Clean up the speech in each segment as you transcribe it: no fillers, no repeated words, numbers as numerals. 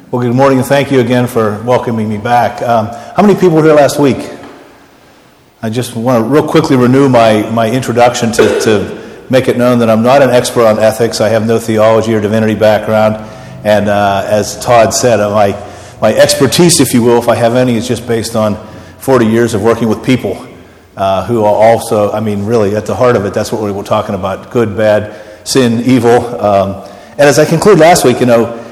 Well, good morning, and thank you again for welcoming me back. How many people were here last week? I just want to real quickly renew my introduction to make it known that I'm not an expert on ethics. I have no theology or divinity background, and as Todd said, my expertise, if you will, if I have any, is just based on 40 years of working with people who are also, really at the heart of it, that's what we were talking about: good, bad, sin, evil. And as I conclude last week,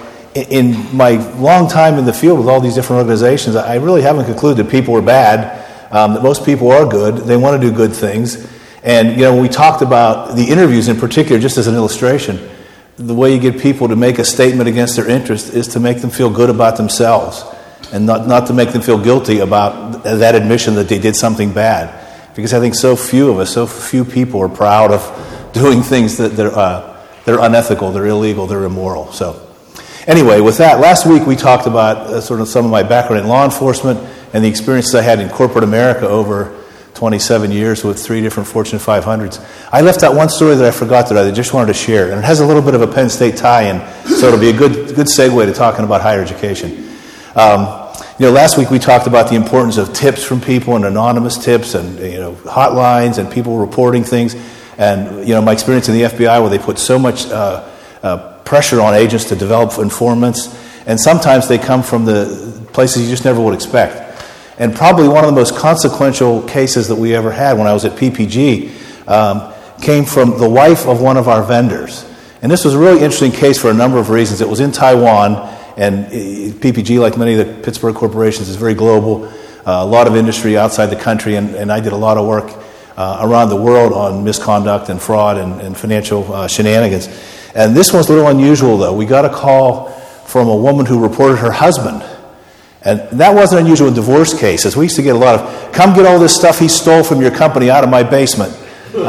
in my long time in the field with all these different organizations, I really haven't concluded that people are bad, that most people are good, they want to do good things. And, when we talked about the interviews in particular, just as an illustration, the way you get people to make a statement against their interest is to make them feel good about themselves and not to make them feel guilty about that admission that they did something bad. Because I think so few people are proud of doing things that they're unethical, they're illegal, they're immoral. So anyway, with that, last week we talked about sort of some of my background in law enforcement and the experiences I had in corporate America over 27 years with 3 different Fortune 500s. I left out one story that I forgot that I just wanted to share, and it has a little bit of a Penn State tie-in, so it'll be a good segue to talking about higher education. Last week we talked about the importance of tips from people and anonymous tips and hotlines and people reporting things, and my experience in the FBI where they put so much pressure on agents to develop informants, and sometimes they come from the places you just never would expect. And probably one of the most consequential cases that we ever had when I was at PPG came from the wife of one of our vendors. And this was a really interesting case for a number of reasons. It was in Taiwan, and PPG, like many of the Pittsburgh corporations, is very global, a lot of industry outside the country, and I did a lot of work around the world on misconduct and fraud and financial shenanigans. And this one's a little unusual, though. We got a call from a woman who reported her husband. And that wasn't unusual in divorce cases. We used to get a lot of, come get all this stuff he stole from your company out of my basement. We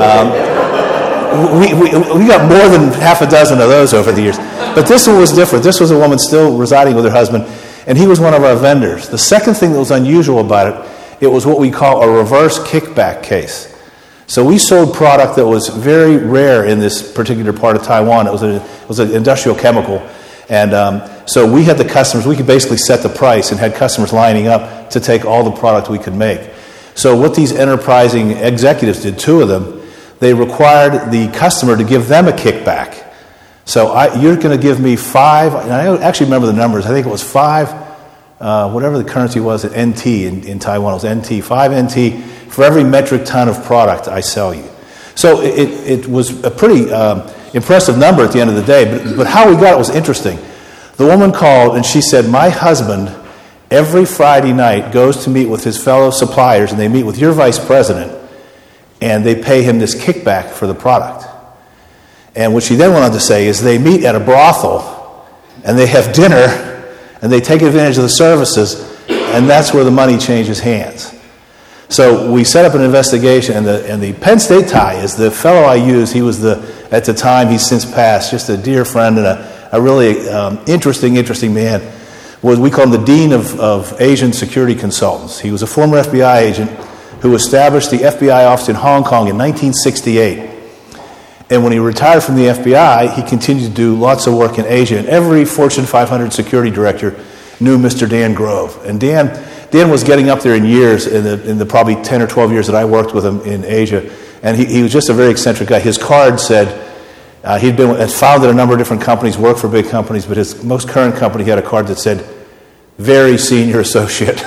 got more than half a dozen of those over the years. But this one was different. This was a woman still residing with her husband, and he was one of our vendors. The second thing that was unusual about it was what we call a reverse kickback case. So we sold product that was very rare in this particular part of Taiwan. It was an industrial chemical. And so we had the customers, we could basically set the price and had customers lining up to take all the product we could make. So what these enterprising executives did, 2 of them, they required the customer to give them a kickback. So you're going to give me 5, and I actually remember the numbers, I think it was 5, whatever the currency was at NT in Taiwan, it was NT, 5 NT for every metric ton of product I sell you. So it was a pretty impressive number at the end of the day, but how we got it was interesting. The woman called and she said, my husband every Friday night goes to meet with his fellow suppliers, and they meet with your vice president, and they pay him this kickback for the product. And what she then went on to say is they meet at a brothel, and they have dinner, and they take advantage of the services, and that's where the money changes hands. So we set up an investigation, and the Penn State tie is the fellow I used. He was at the time, he's since passed, just a dear friend and a really interesting man. We call him the Dean of Asian Security Consultants. He was a former FBI agent who established the FBI office in Hong Kong in 1968. And when he retired from the FBI, he continued to do lots of work in Asia. And every Fortune 500 security director knew Mr. Dan Grove. And Dan was getting up there in years, in the probably 10 or 12 years that I worked with him in Asia. And he was just a very eccentric guy. His card said, had founded a number of different companies, worked for big companies, but his most current company had a card that said, very senior associate,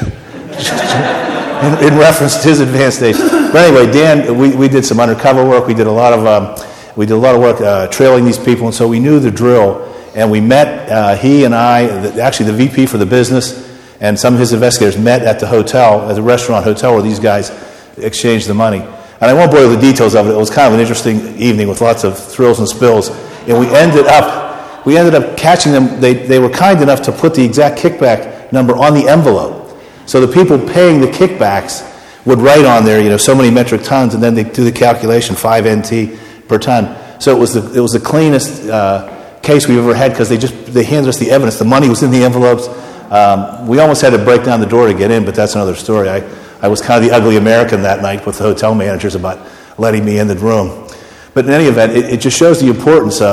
in reference to his advanced age. But anyway, Dan, we did some undercover work. We did a lot of work trailing these people, and so we knew the drill. And we met, he and I, actually the VP for the business, and some of his investigators met at the hotel, at the restaurant hotel where these guys exchanged the money. And I won't bore you with the details of it. It was kind of an interesting evening with lots of thrills and spills. And we ended up catching them. They were kind enough to put the exact kickback number on the envelope. So the people paying the kickbacks would write on there, so many metric tons, and then they do the calculation, 5 NT per ton. So it was the cleanest case we've ever had, because they handed us the evidence. The money was in the envelopes. We almost had to break down the door to get in, but that's another story. I was kind of the ugly American that night with the hotel managers about letting me in the room. But in any event, it just shows the importance of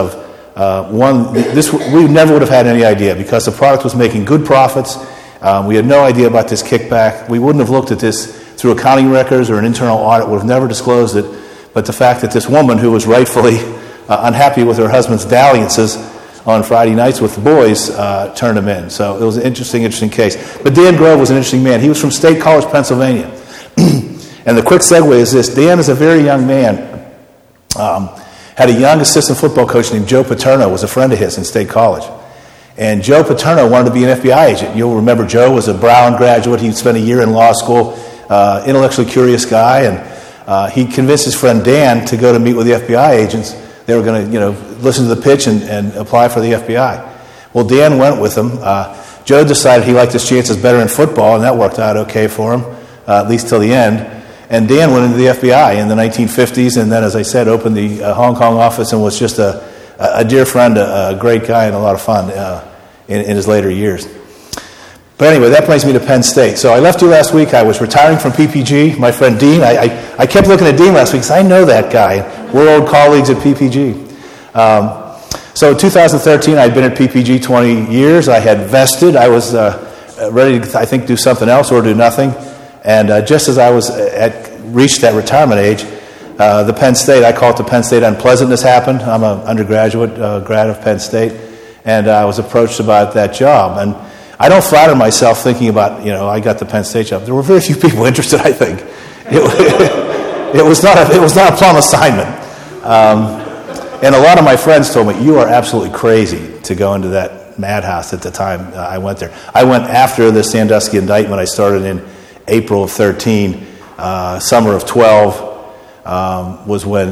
we never would have had any idea because the product was making good profits. We had no idea about this kickback. We wouldn't have looked at this through accounting records or an internal audit, would have never disclosed it. But the fact that this woman who was rightfully unhappy with her husband's dalliances on Friday nights with the boys turned him in. So it was an interesting case. But Dan Grove was an interesting man. He was from State College, Pennsylvania. And the quick segue is this. Dan is a very young man. Had a young assistant football coach named Joe Paterno, was a friend of his in State College. And Joe Paterno wanted to be an FBI agent. You'll remember Joe was a Brown graduate. He'd spent a year in law school, intellectually curious guy, and he convinced his friend Dan to go to meet with the FBI agents. They were going to, listen to the pitch and apply for the FBI. Well, Dan went with him. Joe decided he liked his chances better in football, and that worked out okay for him, at least till the end. And Dan went into the FBI in the 1950s, and then, as I said, opened the Hong Kong office and was just a dear friend, a great guy, and a lot of fun in his later years. But anyway, that brings me to Penn State. So I left you last week. I was retiring from PPG. My friend Dean, I kept looking at Dean last week because I know that guy. We're old colleagues at PPG. So in 2013, I'd been at PPG 20 years. I had vested. I was ready to, I think, do something else or do nothing. And just as I was reached that retirement age, the Penn State, I call it the Penn State unpleasantness happened. I'm an undergraduate grad of Penn State, and I was approached about that job. And I don't flatter myself thinking about, I got the Penn State job. There were very few people interested, I think. It was not a plum assignment. And a lot of my friends told me, you are absolutely crazy to go into that madhouse at the time I went there. I went after the Sandusky indictment. I started in April of 13. Summer of 12 was when,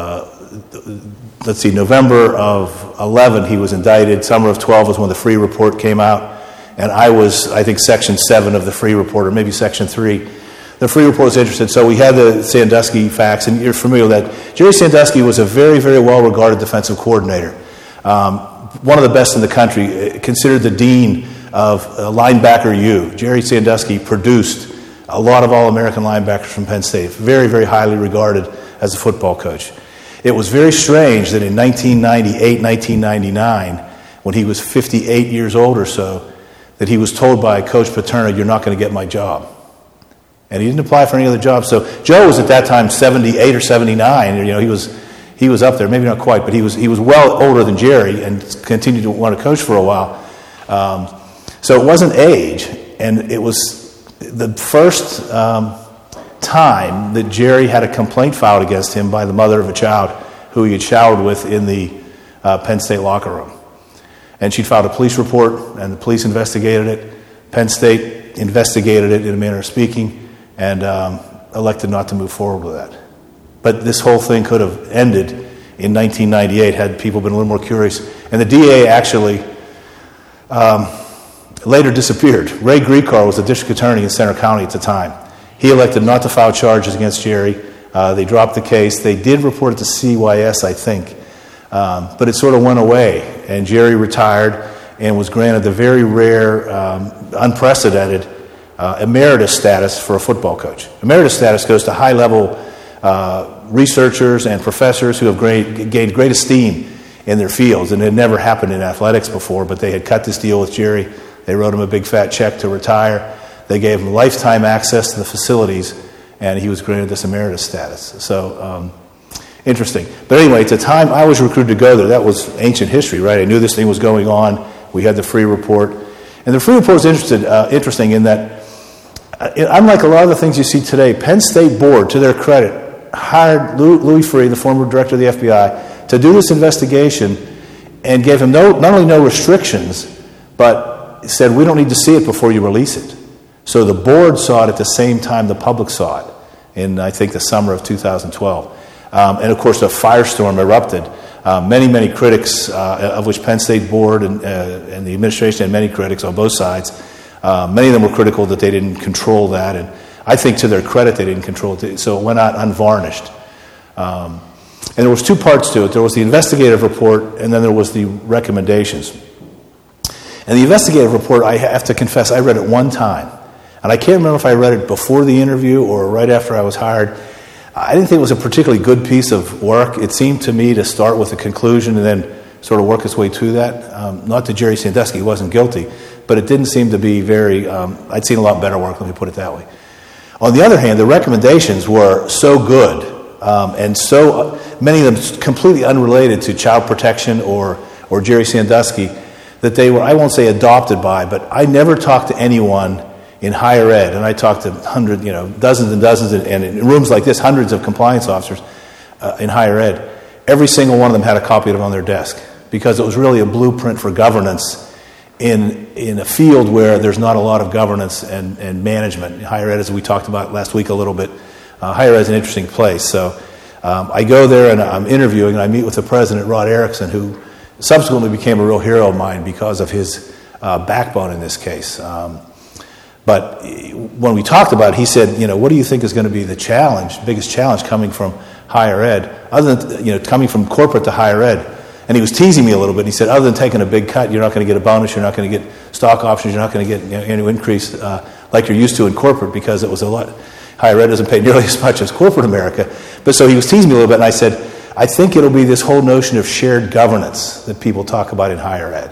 November of 11 he was indicted. Summer of 12 was when the Free Report came out. And I was, I think, Section 7 of the Free Report, or maybe Section 3. The Free Report was interested, so we had the Sandusky facts, and you're familiar with that. Jerry Sandusky was a very, very well-regarded defensive coordinator. One of the best in the country, considered the dean of linebacker U. Jerry Sandusky produced a lot of All-American linebackers from Penn State, very, very highly regarded as a football coach. It was very strange that in 1998, 1999, when he was 58 years old or so, that he was told by Coach Paterno, you're not going to get my job. And he didn't apply for any other job. So Joe was at that time 78 or 79. He was up there, maybe not quite, but he was well older than Jerry and continued to want to coach for a while. So it wasn't age, and it was the first time that Jerry had a complaint filed against him by the mother of a child who he had showered with in the Penn State locker room. And she'd filed a police report, and the police investigated it. Penn State investigated it in a manner of speaking, and elected not to move forward with that. But this whole thing could have ended in 1998 had people been a little more curious. And the DA actually later disappeared. Ray Griecar was the district attorney in Center County at the time. He elected not to file charges against Jerry. They dropped the case. They did report it to CYS, I think. But it sort of went away, and Jerry retired and was granted the very rare, unprecedented emeritus status for a football coach. Emeritus status goes to high-level researchers and professors who have gained great esteem in their fields, and it had never happened in athletics before, but they had cut this deal with Jerry. They wrote him a big fat check to retire. They gave him lifetime access to the facilities, and he was granted this emeritus status. So, interesting. But anyway, at the time I was recruited to go there, that was ancient history, right? I knew this thing was going on. We had the Free Report. And the Free Report was interesting in that, unlike a lot of the things you see today, Penn State Board, to their credit, hired Louis Freeh, the former director of the FBI, to do this investigation and gave him not only no restrictions, but said, we don't need to see it before you release it. So the board saw it at the same time the public saw it in, I think, the summer of 2012. And, of course, a firestorm erupted. Many critics, of which Penn State Board and the administration had many critics on both sides. Many of them were critical that they didn't control that. And I think to their credit, they didn't control it. So it went out unvarnished. And there was two parts to it. There was the investigative report, and then there was the recommendations. And the investigative report, I have to confess, I read it one time. And I can't remember if I read it before the interview or right after I was hired. I didn't think it was a particularly good piece of work. It seemed to me to start with a conclusion and then sort of work its way through that. Not that Jerry Sandusky wasn't guilty, but it didn't seem to be very, I'd seen a lot better work, let me put it that way. On the other hand, the recommendations were so good, and so many of them completely unrelated to child protection or Jerry Sandusky, that they were, I won't say adopted by, but I never talked to anyone in higher ed, and I talked to dozens and dozens, and in rooms like this, hundreds of compliance officers in higher ed. Every single one of them had a copy of it on their desk, because it was really a blueprint for governance in a field where there's not a lot of governance and management. Higher ed, as we talked about last week a little bit, higher ed is an interesting place. So I go there and I'm interviewing, and I meet with the president, Rod Erickson, who subsequently became a real hero of mine because of his backbone in this case. But when we talked about it, he said, what do you think is going to be the biggest challenge coming from higher ed, other than, coming from corporate to higher ed? And he was teasing me a little bit. He said, other than taking a big cut, you're not going to get a bonus, you're not going to get stock options, you're not going to get annual increase like you're used to in corporate, because it was a lot. Higher ed doesn't pay nearly as much as corporate America. But so he was teasing me a little bit, and I said, I think it'll be this whole notion of shared governance that people talk about in higher ed.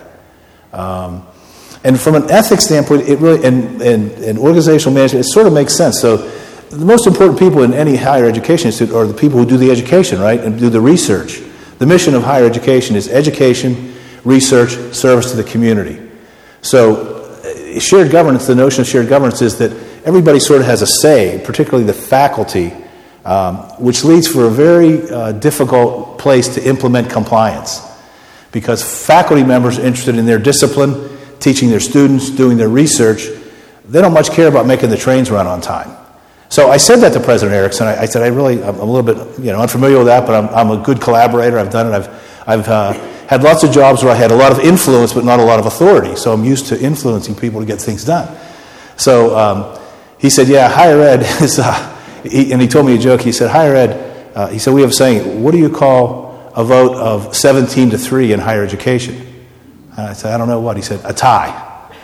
And from an ethics standpoint, it really, and organizational management, it sort of makes sense. So the most important people in any higher education institute are the people who do the education, right, and do the research. The mission of higher education is education, research, service to the community. So shared governance, the notion of shared governance is that everybody sort of has a say, particularly the faculty, which leads for a very difficult place to implement compliance, because faculty members are interested in their discipline, teaching their students, doing their research. They don't much care about making the trains run on time. So I said that to President Erickson. I said, I'm a little bit unfamiliar with that, but I'm a good collaborator. I've done it. I've had lots of jobs where I had a lot of influence but not a lot of authority. So I'm used to influencing people to get things done. So he said, yeah, higher ed is, and he told me a joke. He said, higher ed, he said, we have a saying, what do you call a vote of 17-3 in higher education? And I said, I don't know what. He said, a tie.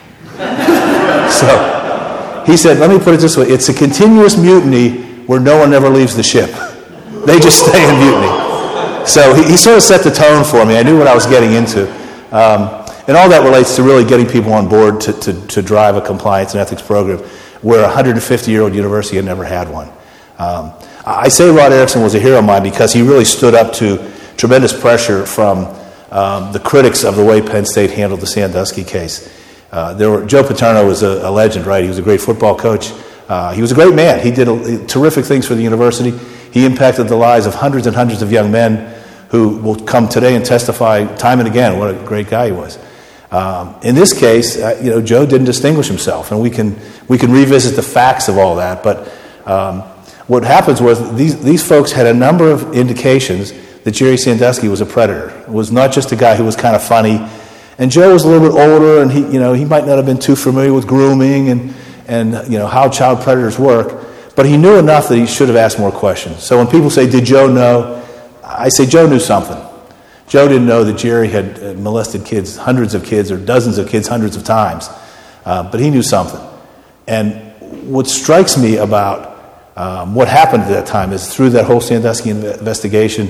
So he said, let me put it this way, it's a continuous mutiny where no one ever leaves the ship. They just stay in mutiny. So he sort of set the tone for me. I knew what I was getting into. And all that relates to really getting people on board to drive a compliance and ethics program where a 150-year-old university had never had one. I say Rod Erickson was a hero of mine because he really stood up to tremendous pressure from the critics of the way Penn State handled the Sandusky case. Joe Paterno was a legend, right? He was a great football coach. He was a great man. He did terrific things for the university. He impacted the lives of hundreds and hundreds of young men who will come today and testify time and again what a great guy he was. In this case, Joe didn't distinguish himself, and we can revisit the facts of all that. But what happens was these folks had a number of indications that Jerry Sandusky was a predator. It was not just a guy who was kind of funny. And Joe was a little bit older, and he might not have been too familiar with grooming and how child predators work, but he knew enough that he should have asked more questions. So when people say, "Did Joe know?" I say Joe knew something. Joe didn't know that Jerry had molested kids, hundreds of kids, or dozens of kids, hundreds of times, but he knew something. And what strikes me about what happened at that time is through that whole Sandusky investigation.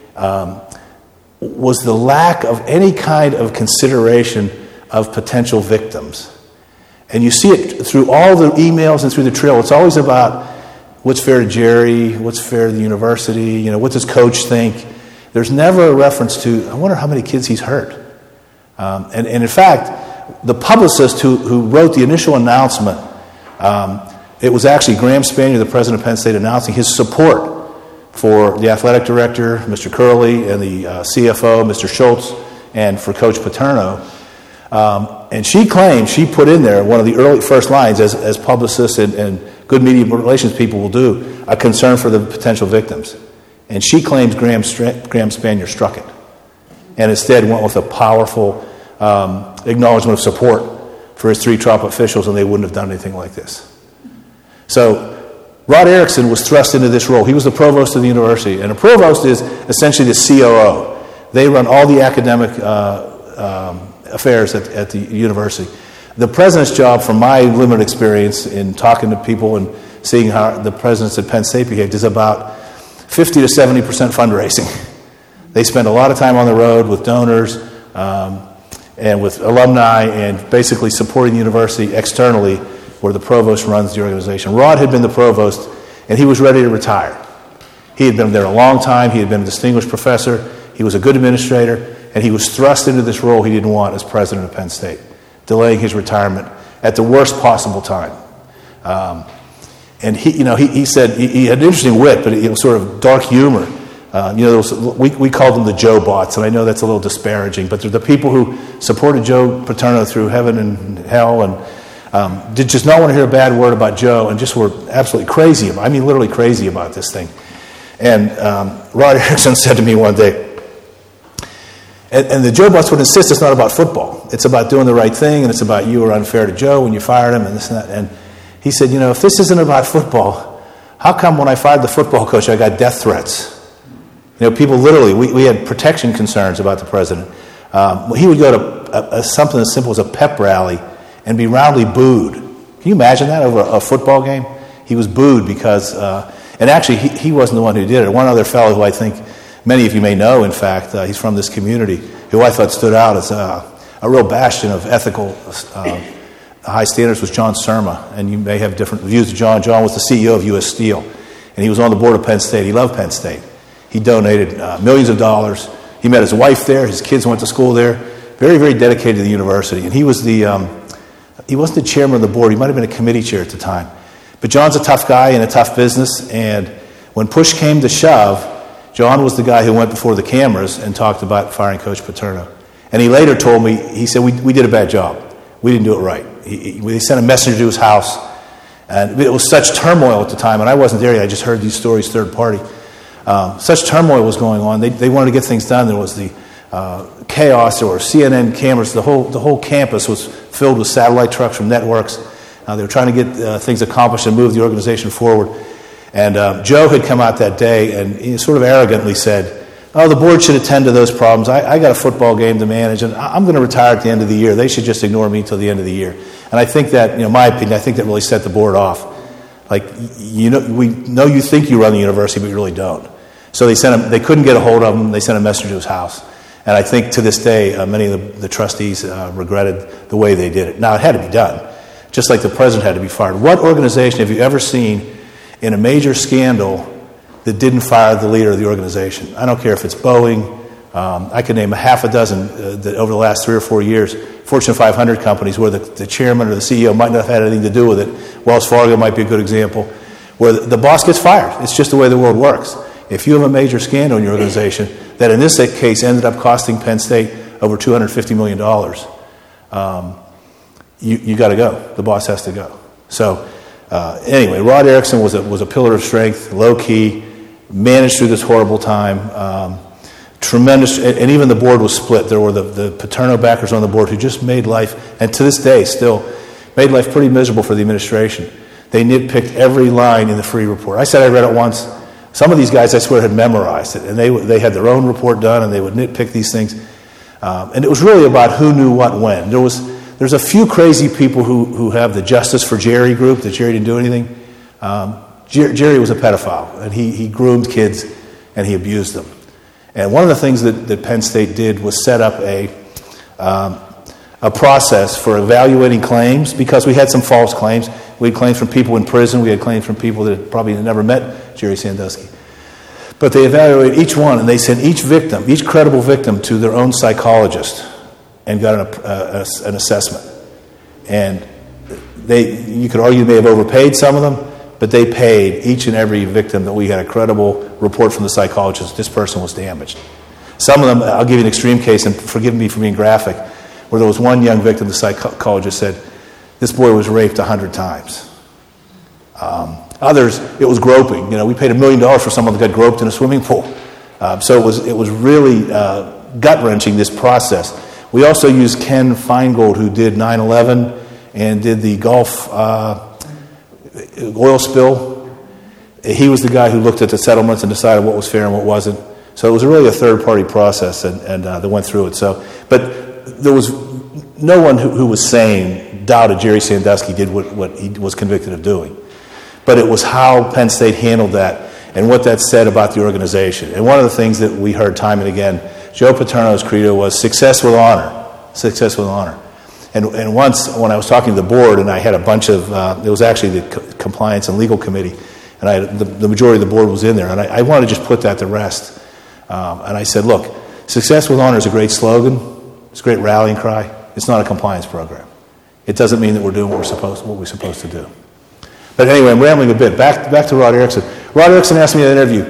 Was the lack of any kind of consideration of potential victims. And you see it through all the emails and through the trail. It's always about what's fair to Jerry, what's fair to the university, what does Coach think? There's never a reference to, I wonder how many kids he's hurt. And in fact, the publicist who wrote the initial announcement, it was actually Graham Spanier, the president of Penn State, announcing his support for the athletic director, Mr. Curley, and the CFO, Mr. Schultz, and for Coach Paterno. And she claimed, she put in there one of the early first lines, as publicists and good media relations people will do, a concern for the potential victims. And she claims Graham Spanier struck it. And instead went with a powerful acknowledgement of support for his three top officials, and they wouldn't have done anything like this. So Rod Erickson was thrust into this role. He was the provost of the university, and a provost is essentially the COO. They run all the academic affairs at the university. The president's job, from my limited experience in talking to people and seeing how the presidents at Penn State behaved, is about 50 to 70% fundraising. They spend a lot of time on the road with donors and with alumni and basically supporting the university externally, where the provost runs the organization. Rod had been the provost, and he was ready to retire. He had been there a long time. He had been a distinguished professor. He was a good administrator, and he was thrust into this role he didn't want as president of Penn State, delaying his retirement at the worst possible time. And he said he had an interesting wit, but it was sort of dark humor. We called them the Joe bots, and I know that's a little disparaging, but they're the people who supported Joe Paterno through heaven and hell, and did just not want to hear a bad word about Joe, and just were absolutely crazy about, literally crazy about this thing. And Rod Erickson said to me one day, and the Joe bots would insist it's not about football. It's about doing the right thing, and it's about you were unfair to Joe when you fired him, and this and that. And he said, if this isn't about football, how come when I fired the football coach I got death threats? People literally, we had protection concerns about the president. He would go to something as simple as a pep rally and be roundly booed. Can you imagine that over a football game? He was booed because, and actually he wasn't the one who did it. One other fellow who I think many of you may know, in fact, he's from this community, who I thought stood out as a real bastion of ethical high standards, was John Surma. And you may have different views of John. John was the CEO of U.S. Steel, and he was on the board of Penn State. He loved Penn State. He donated millions of dollars. He met his wife there. His kids went to school there. Very, very dedicated to the university. And he was he wasn't the chairman of the board. He might have been a committee chair at the time. But John's a tough guy in a tough business. And when push came to shove, John was the guy who went before the cameras and talked about firing Coach Paterno. And he later told me, he said, we did a bad job. We didn't do it right. We sent a messenger to his house. And it was such turmoil at the time. And I wasn't there yet. I just heard these stories third party. Such turmoil was going on. They wanted to get things done. There was the chaos. There were CNN cameras. The whole campus was filled with satellite trucks from networks. They were trying to get things accomplished and move the organization forward. And Joe had come out that day and he sort of arrogantly said, the board should attend to those problems. I got a football game to manage, and I'm going to retire at the end of the year. They should just ignore me until the end of the year. And I think that, my opinion, I think that really set the board off. Like, we know you think you run the university, but you really don't. So they couldn't get a hold of him. They sent a messenger to his house. And I think to this day, many of the trustees regretted the way they did it. Now, it had to be done, just like the president had to be fired. What organization have you ever seen in a major scandal that didn't fire the leader of the organization? I don't care if it's Boeing. I could name a half a dozen that over the last 3 or 4 years, Fortune 500 companies where the chairman or the CEO might not have had anything to do with it. Wells Fargo might be a good example, where the boss gets fired. It's just the way the world works. If you have a major scandal in your organization that in this case ended up costing Penn State over $250 million, you got to go. The boss has to go. So anyway, Rod Erickson was a pillar of strength, low-key, managed through this horrible time. Tremendous, and even the board was split. There were the Paterno backers on the board who just made life, and to this day still, made life pretty miserable for the administration. They nitpicked every line in the free report. I said I read it once. Some of these guys, I swear, had memorized it, and they had their own report done, and they would nitpick these things. And it was really about who knew what when. There's a few crazy people who have the Justice for Jerry group, that Jerry didn't do anything. Jerry was a pedophile, and he groomed kids, and he abused them. And one of the things that Penn State did was set up a process for evaluating claims, because we had some false claims. We had claims from people in prison. We had claims from people that probably had never met Jerry Sandusky. But they evaluated each one, and they sent each victim, each credible victim, to their own psychologist and got an assessment. And you could argue they may have overpaid some of them, but they paid each and every victim that we had a credible report from the psychologist. This person was damaged. Some of them, I'll give you an extreme case, and forgive me for being graphic, where there was one young victim, the psychologist said, this boy was raped 100 times. Others, it was groping. We paid $1 million for someone that got groped in a swimming pool. So it was really gut-wrenching, this process. We also used Ken Feingold, who did 9/11 and did the Gulf oil spill. He was the guy who looked at the settlements and decided what was fair and what wasn't. So it was really a third-party process, and they went through it. But there was no one who was sane doubted Jerry Sandusky did what he was convicted of doing. But it was how Penn State handled that. and what that said about the organization. And one of the things that we heard time and again, Joe Paterno's credo was success with honor. Success with honor. And once when I was talking to the board, and I had a bunch of, it was actually the compliance and legal committee, and I had, the majority of the board was in there, and I wanted to just put that to rest. And I said, look, success with honor is a great slogan. It's a great rallying cry. It's not a compliance program. It doesn't mean that we're doing what we're supposed to do. But anyway, I'm rambling a bit. Back to Rod Erickson. Rod Erickson asked me in an interview.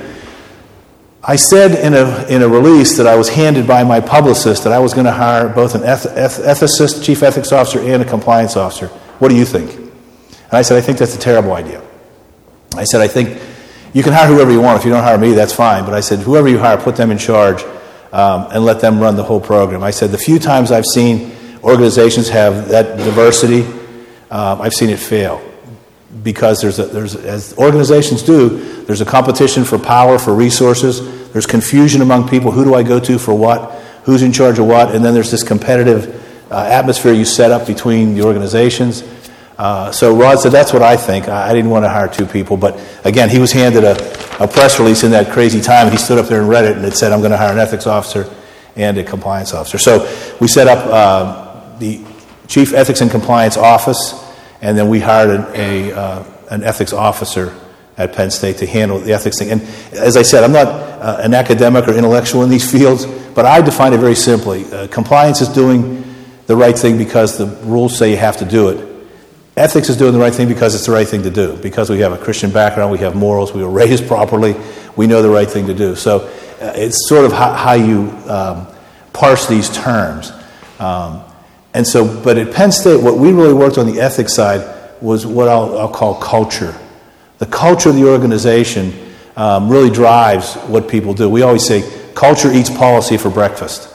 I said in a release that I was handed by my publicist that I was going to hire both an ethicist, chief ethics officer, and a compliance officer. What do you think? And I said, I think that's a terrible idea. I said, I think you can hire whoever you want. If you don't hire me, that's fine. But I said, whoever you hire, put them in charge and let them run the whole program. I said, the few times I've seen organizations have that diversity, I've seen it fail. Because as organizations do, there's a competition for power, for resources. There's confusion among people. Who do I go to for what? Who's in charge of what? And then there's this competitive atmosphere you set up between the organizations. So Rod said, that's what I think. I didn't want to hire two people. But again, he was handed a press release in that crazy time, and he stood up there and read it, and it said, I'm going to hire an ethics officer and a compliance officer. So we set up the Chief Ethics and Compliance Office, and then we hired an ethics officer at Penn State to handle the ethics thing. And as I said, I'm not an academic or intellectual in these fields, but I define it very simply. Compliance is doing the right thing because the rules say you have to do it. Ethics is doing the right thing because it's the right thing to do. Because we have a Christian background, we have morals, we were raised properly, we know the right thing to do. So it's sort of how you parse these terms. And so, but at Penn State, what we really worked on the ethics side was what I'll call culture. The culture of the organization really drives what people do. We always say, culture eats policy for breakfast.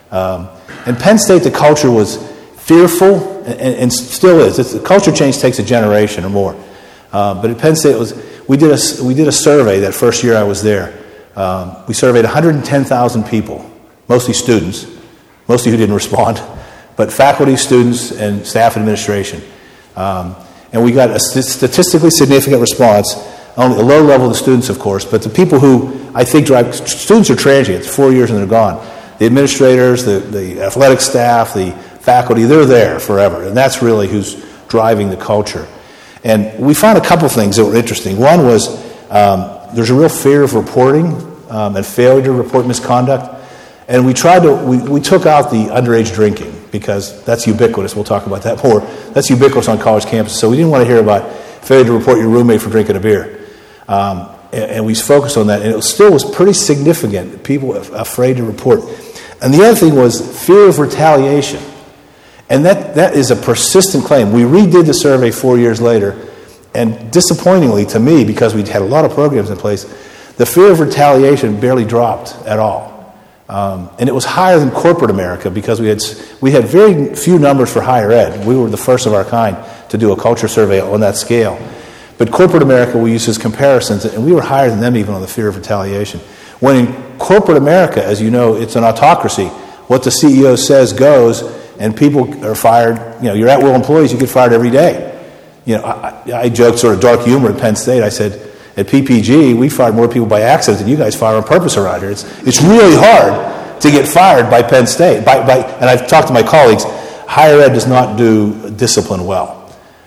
In Penn State, the culture was fearful, and still is. The culture change takes a generation or more. But at Penn State, we did a survey that first year I was there. We surveyed 110,000 people, mostly students, mostly who didn't respond, but faculty, students, and staff administration. And we got a statistically significant response, only a low level of the students, of course, but the people who I think drive, students are transient, 4 years and they're gone. The administrators, the athletic staff, the faculty, they're there forever, and that's really who's driving the culture. And we found a couple things that were interesting. One was there's a real fear of reporting and failure to report misconduct. And we tried to, we took out the underage drinking because that's ubiquitous. We'll talk about that more. That's ubiquitous on college campuses. So we didn't want to hear about failure to report your roommate for drinking a beer. And we focused on that. And it still was pretty significant. People afraid to report. And the other thing was fear of retaliation. And that is a persistent claim. We redid the survey 4 years later. And disappointingly to me, because we had a lot of programs in place, the fear of retaliation barely dropped at all. And it was higher than corporate America because we had very few numbers for higher ed. We were the first of our kind to do a culture survey on that scale. But corporate America we used as comparisons, and we were higher than them even on the fear of retaliation. When in corporate America, as you know, it's an autocracy. What the CEO says goes, and people are fired. You know, you're at-will employees, you get fired every day. You know, I joked sort of dark humor at Penn State. I said, at PPG, we fired more people by accident than you guys fire on purpose around here. It's really hard to get fired by Penn State. And I've talked to my colleagues, higher ed does not do discipline well.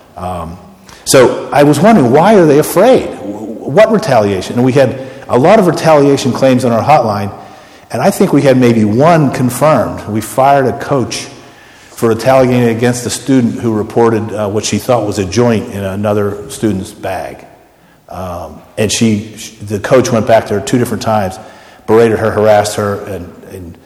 So I was wondering, why are they afraid? What retaliation? And we had a lot of retaliation claims on our hotline, and I think we had maybe one confirmed. We fired a coach for retaliating against a student who reported what she thought was a joint in another student's bag. And the coach went back to her 2 different times, berated her, harassed her, and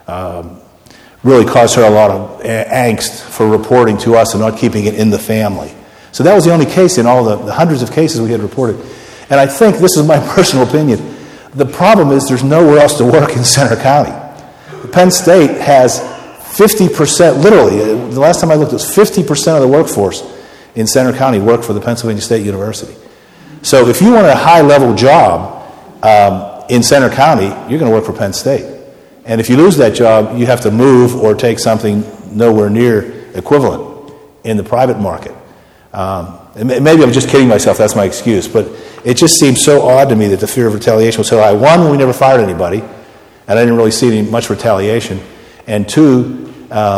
really caused her a lot of angst for reporting to us and not keeping it in the family. So that was the only case in all the hundreds of cases we had reported. And I think, this is my personal opinion, the problem is there's nowhere else to work in Centre County. Penn State has 50%, literally, the last time I looked, it was 50% of the workforce in Centre County worked for the Pennsylvania State University. So if you want a high-level job in Centre County, you're going to work for Penn State. And if you lose that job, you have to move or take something nowhere near equivalent in the private market. And maybe I'm just kidding myself, that's my excuse, but it just seemed so odd to me that the fear of retaliation was so high. One, we never fired anybody, and I didn't really see much retaliation. And two,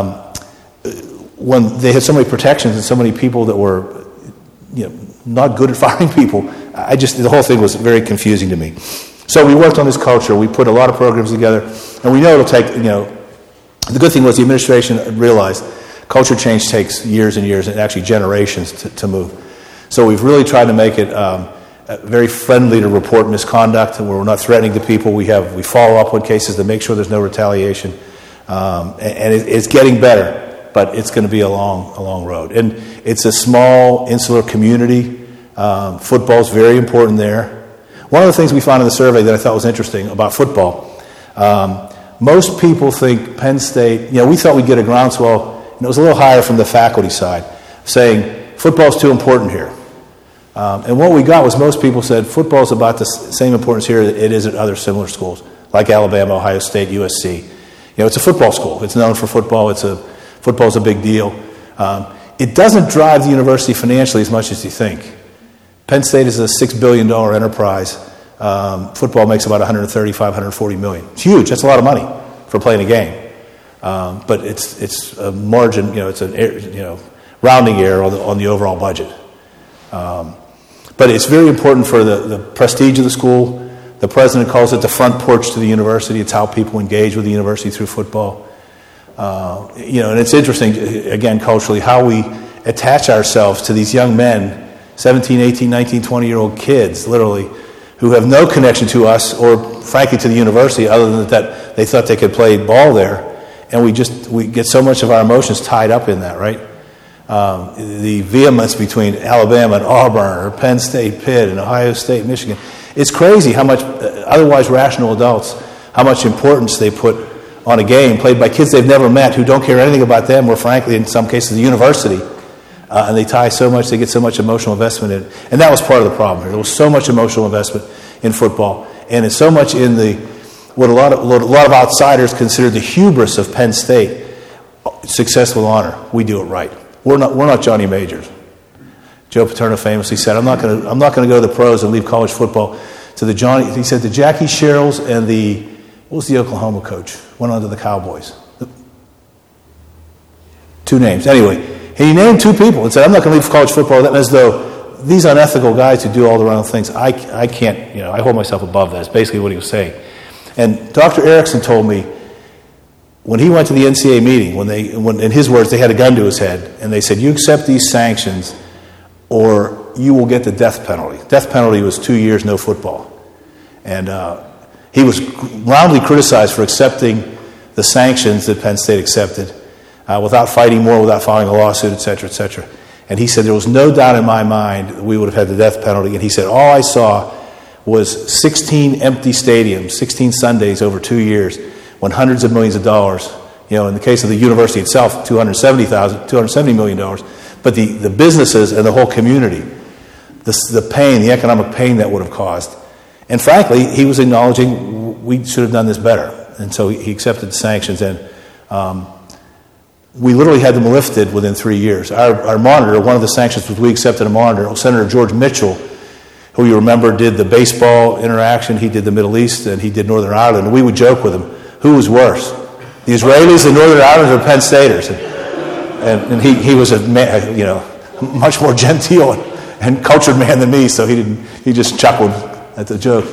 when they had so many protections and so many people that were not good at firing people, the whole thing was very confusing to me. So we worked on this culture. We put a lot of programs together, and we know it'll take, the good thing was the administration realized culture change takes years and years and actually generations to move. So we've really tried to make it very friendly to report misconduct, and we're not threatening to people. We follow up on cases to make sure there's no retaliation, and it's getting better, but it's going to be a long road. And it's a small insular community. Football's very important there. One of the things we found in the survey that I thought was interesting about football, most people think Penn State, we thought we'd get a groundswell, and it was a little higher from the faculty side, saying football's too important here. And what we got was most people said football's about the same importance here as it is at other similar schools, like Alabama, Ohio State, USC. It's a football school. It's known for football. Football's a big deal. It doesn't drive the university financially as much as you think. Penn State is a $6 billion enterprise. Football makes about $135, $140 million. It's huge. That's a lot of money for playing a game. But it's a margin. It's a rounding error on the overall budget. But it's very important for the prestige of the school. The president calls it the front porch to the university. It's how people engage with the university through football. And it's interesting, again, culturally, how we attach ourselves to these young men, 17, 18, 19, 20-year-old kids, literally, who have no connection to us or, frankly, to the university other than that they thought they could play ball there. And we get so much of our emotions tied up in that, right? The vehemence between Alabama and Auburn or Penn State, Pitt, and Ohio State, Michigan. It's crazy how much otherwise rational adults, how much importance they put on a game played by kids they've never met who don't care anything about them or, frankly, in some cases, the university. And they tie so much, they get so much emotional investment in it. And that was part of the problem here. There was so much emotional investment in football. And it's so much in what a lot of outsiders consider the hubris of Penn State, successful honor. We do it right. We're not Johnny Majors. Joe Paterno famously said, "I'm not going to go to the pros and leave college football to the Johnny." He said the Jackie Sherrills and what was the Oklahoma coach? Went on to the Cowboys. Two names. Anyway, he named two people and said, "I'm not going to leave college football." As though these unethical guys who do all the wrong things, I can't. I hold myself above that. That's basically what he was saying. And Dr. Erickson told me, when he went to the NCAA meeting, when in his words, they had a gun to his head, and they said, "You accept these sanctions, or you will get the death penalty." Death penalty was 2 years, no football. And he was roundly criticized for accepting the sanctions that Penn State accepted without fighting more, without filing a lawsuit, et cetera, et cetera. And he said, there was no doubt in my mind that we would have had the death penalty. And he said, all I saw was 16 empty stadiums, 16 Sundays over 2 years, when hundreds of millions of dollars, in the case of the university itself, $270 million, but the businesses and the whole community, the pain, the economic pain that would have caused. And frankly, he was acknowledging we should have done this better. And so he accepted the sanctions, and we literally had them lifted within 3 years. Our monitor, one of the sanctions was we accepted a monitor, Senator George Mitchell, who you remember did the baseball interaction, he did the Middle East, and he did Northern Ireland. And we would joke with him, who was worse, the Israelis, the Northern Irelanders, or Penn Staters? And he was a much more genteel and cultured man than me, so he just chuckled at the joke.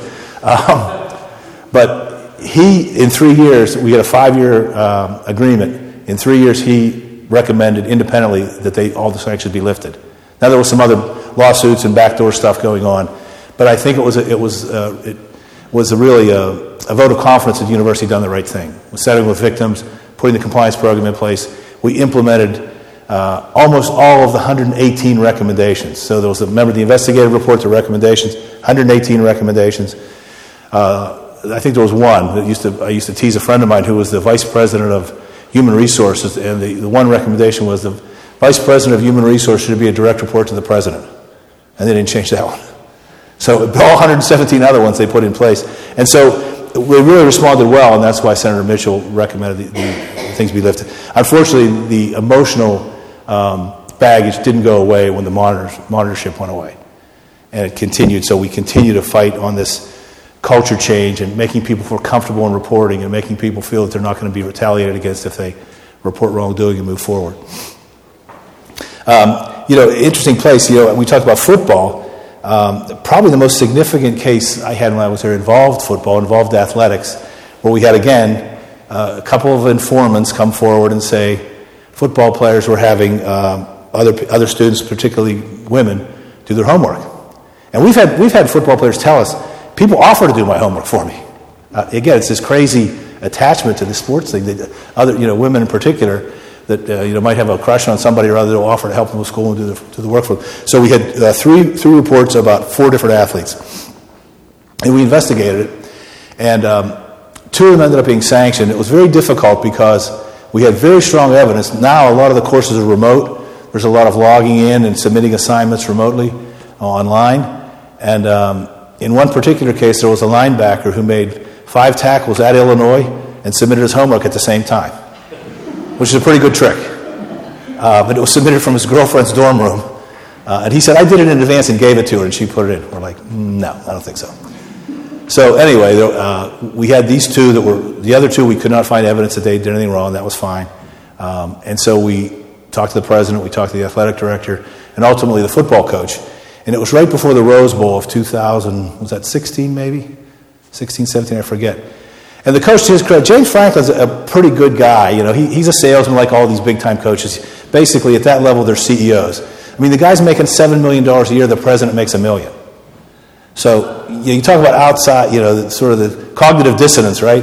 But in 3 years, we had a 5-year agreement. In 3 years, he recommended independently that all the sanctions be lifted. Now there was some other lawsuits and backdoor stuff going on, but I think it was really a vote of confidence that the university had done the right thing. We're settling with victims, putting the compliance program in place. We implemented almost all of the 118 recommendations. So there was remember the investigative report, the recommendations, 118 recommendations. I think there was one that I used to tease a friend of mine who was the vice president of human resources, and the one recommendation was the vice president of human resources should be a direct report to the president. And they didn't change that one. So all 117 other ones they put in place. And so we really responded well, and that's why Senator Mitchell recommended the things be lifted. Unfortunately, the emotional baggage didn't go away when the monitorship went away. And it continued, so we continue to fight on this culture change and making people feel comfortable in reporting and making people feel that they're not going to be retaliated against if they report wrongdoing and move forward. Interesting place, we talked about football. Probably the most significant case I had when I was there involved football, involved athletics, where we had, again, a couple of informants come forward and say football players were having other students, particularly women, do their homework. And we've had football players tell us, people offer to do my homework for me. Again, it's this crazy attachment to the sports thing. That women in particular, that might have a crush on somebody or other to offer to help them with school and do the work for them. So we had three reports about 4 different athletes, and we investigated it. And 2 of them ended up being sanctioned. It was very difficult because we had very strong evidence. Now a lot of the courses are remote. There's a lot of logging in and submitting assignments remotely online. And in one particular case, there was a linebacker who made 5 tackles at Illinois and submitted his homework at the same time, which is a pretty good trick. But it was submitted from his girlfriend's dorm room. And he said, I did it in advance and gave it to her, and she put it in. We're like, no, I don't think so. So anyway, we had these 2 that were, the other 2 we could not find evidence that they did anything wrong. That was fine. And so we talked to the president, we talked to the athletic director, and ultimately the football coach. And it was right before the Rose Bowl of 2000, was that 16 maybe? 16, 17, I forget. And the coach, to his credit, James Franklin's a pretty good guy. He's a salesman like all these big-time coaches. Basically, at that level, they're CEOs. I mean, the guy's making $7 million a year. The president makes $1 million. So you talk about outside, sort of the cognitive dissonance, right?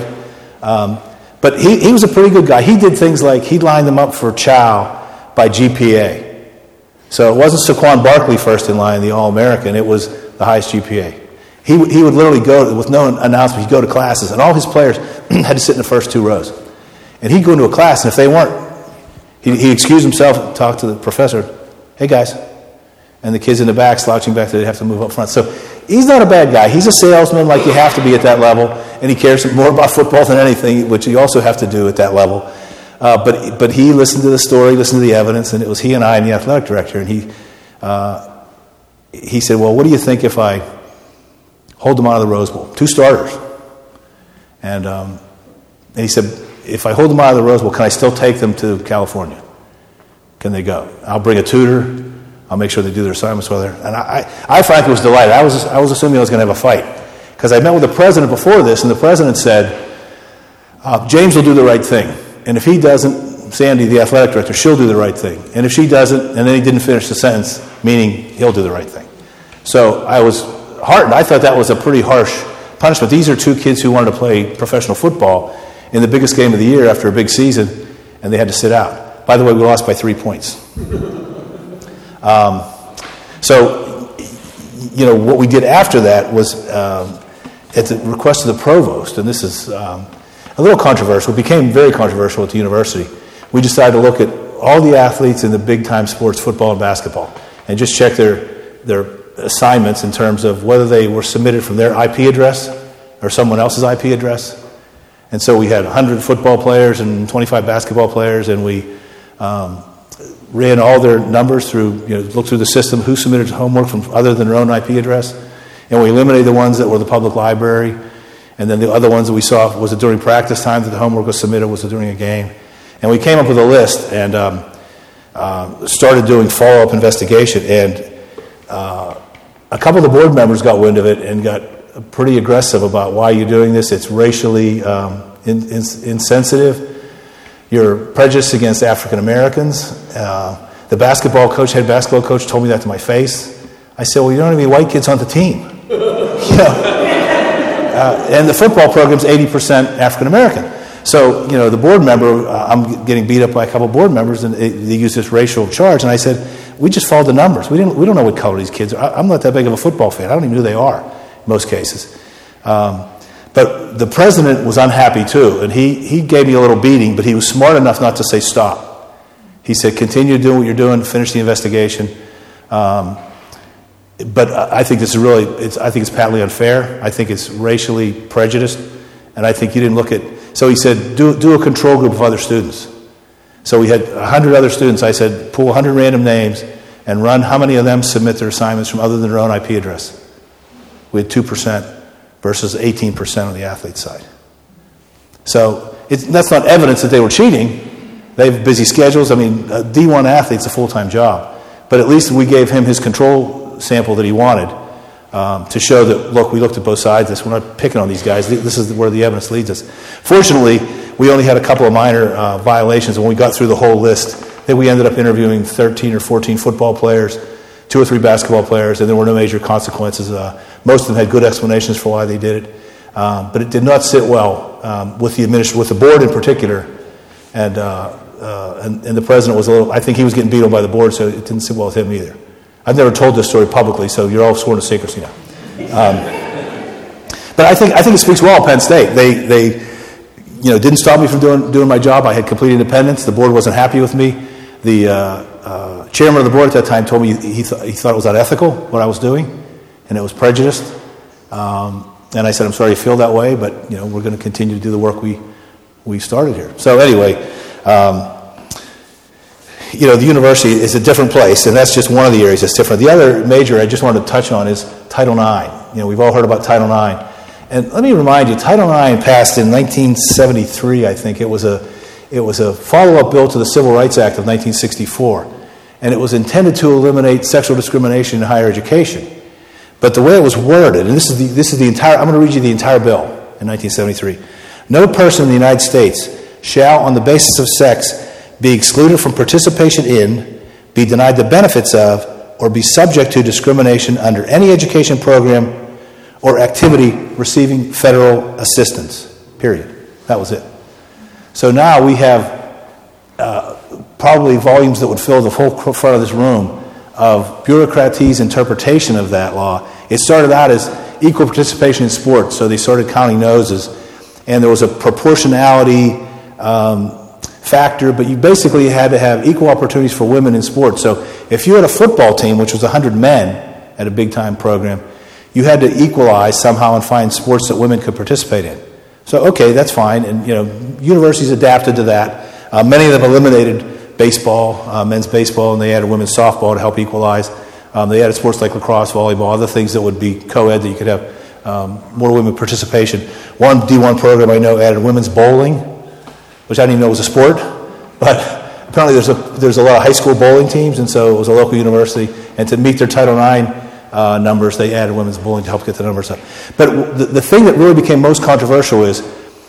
But he was a pretty good guy. He did things like he'd line them up for chow by GPA. So it wasn't Saquon Barkley first in line, the All-American. It was the highest GPA. He would literally go, with no announcement, he'd go to classes, and all his players had to sit in the first 2 rows. And he'd go into a class, and if they weren't, he'd excuse himself and talk to the professor, hey guys. And the kids in the back, slouching back, they'd have to move up front. So he's not a bad guy. He's a salesman like you have to be at that level, and he cares more about football than anything, which you also have to do at that level. But he listened to the story, listened to the evidence, and it was he and I and the athletic director. And he said, well, what do you think if I hold them out of the Rose Bowl? 2 starters. And he said, if I hold them out of the Rose Bowl, can I still take them to California? Can they go? I'll bring a tutor. I'll make sure they do their assignments while they're... And I frankly was delighted. I was assuming I was going to have a fight. Because I met with the president before this, and the president said, James will do the right thing. And if he doesn't, Sandy, the athletic director, she'll do the right thing. And if she doesn't, and then he didn't finish the sentence, meaning he'll do the right thing. So I was heartened. I thought that was a pretty harsh punishment. These are 2 kids who wanted to play professional football in the biggest game of the year after a big season, and they had to sit out. By the way, we lost by 3 points. What we did after that was, at the request of the provost, and this is a little controversial, it became very controversial at the university, we decided to look at all the athletes in the big-time sports, football and basketball, and just check their assignments in terms of whether they were submitted from their IP address or someone else's IP address. And so we had 100 football players and 25 basketball players, and we ran all their numbers through, looked through the system, who submitted homework from other than their own IP address, and we eliminated the ones that were the public library, and then the other ones that we saw, was it during practice time that the homework was submitted, was it during a game? And we came up with a list and started doing follow-up investigation, and a couple of the board members got wind of it and got pretty aggressive about why you're doing this. It's racially insensitive. You're prejudiced against African Americans. The head basketball coach told me that to my face. I said, well, you don't have any white kids on the team. And the football program's 80% African American. So, the board member, I'm getting beat up by a couple of board members, and they use this racial charge. And I said, we just followed the numbers. We don't know what color these kids are. I'm not that big of a football fan. I don't even know who they are in most cases. But the president was unhappy too, and he gave me a little beating, but he was smart enough not to say stop. He said, continue doing what you're doing, finish the investigation. But I think this is I think it's patently unfair. I think it's racially prejudiced, and I think you didn't look at... So he said, do a control group of other students. So we had 100 other students. I said, pull 100 random names and run how many of them submit their assignments from other than their own IP address. We had 2% versus 18% on the athlete side. So that's not evidence that they were cheating. They have busy schedules. I mean, a D1 athlete's a full-time job. But at least we gave him his control sample that he wanted to show that, look, we looked at both sides of this. We're not picking on these guys. This is where the evidence leads us. Fortunately, we only had a couple of minor violations. When we got through the whole list, then we ended up interviewing 13 or 14 football players, 2 or 3 basketball players, and there were no major consequences. Most of them had good explanations for why they did it. But it did not sit well with the board in particular. And the president was I think he was getting beat on by the board, so it didn't sit well with him either. I've never told this story publicly, so you're all sworn to secrecy now. But I think it speaks well of Penn State. They didn't stop me from doing my job. I had complete independence. The board wasn't happy with me. The chairman of the board at that time told me he thought it was unethical what I was doing, and it was prejudiced. And I said, I'm sorry you feel that way, but we're going to continue to do the work we started here. So anyway, the university is a different place, and that's just one of the areas that's different. The other major I just wanted to touch on is Title IX. We've all heard about Title IX. And let me remind you, Title IX passed in 1973, I think. It was a follow-up bill to the Civil Rights Act of 1964, and it was intended to eliminate sexual discrimination in higher education. But the way it was worded, and this is the entire, I'm going to read you the entire bill in 1973. No person in the United States shall, on the basis of sex, be excluded from participation in, be denied the benefits of, or be subject to discrimination under any education program or activity receiving federal assistance, period. That was it. So now we have probably volumes that would fill the whole front of this room of bureaucraties' interpretation of that law. It started out as equal participation in sports, so they started counting noses, and there was a proportionality factor, but you basically had to have equal opportunities for women in sports. So if you had a football team, which was 100 men at a big-time program, you had to equalize somehow and find sports that women could participate in. So, okay, that's fine. And, universities adapted to that. Many of them eliminated baseball, men's baseball, and they added women's softball to help equalize. They added sports like lacrosse, volleyball, other things that would be co-ed that you could have more women participation. One D1 program I know added women's bowling, which I didn't even know was a sport. But apparently there's a lot of high school bowling teams, and so it was a local university. And to meet their Title IX numbers, they added women's bowling to help get the numbers up. But the thing that really became most controversial is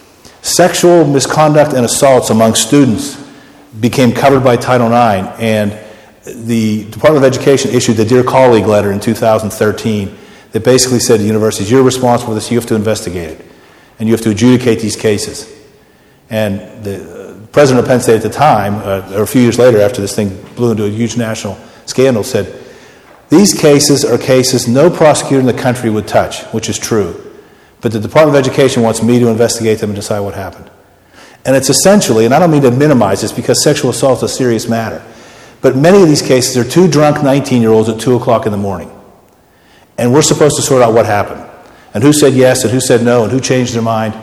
sexual misconduct and assaults among students became covered by Title IX, and the Department of Education issued the Dear Colleague letter in 2013 that basically said to universities, you're responsible for this, you have to investigate it, and you have to adjudicate these cases. And the president of Penn State at the time, or a few years later after this thing blew into a huge national scandal, said, these cases are cases no prosecutor in the country would touch, which is true. But the Department of Education wants me to investigate them and decide what happened. And it's essentially, and I don't mean to minimize this because sexual assault is a serious matter, but many of these cases are 2 drunk 19-year-olds at 2 o'clock in the morning. And we're supposed to sort out what happened, and who said yes and who said no and who changed their mind.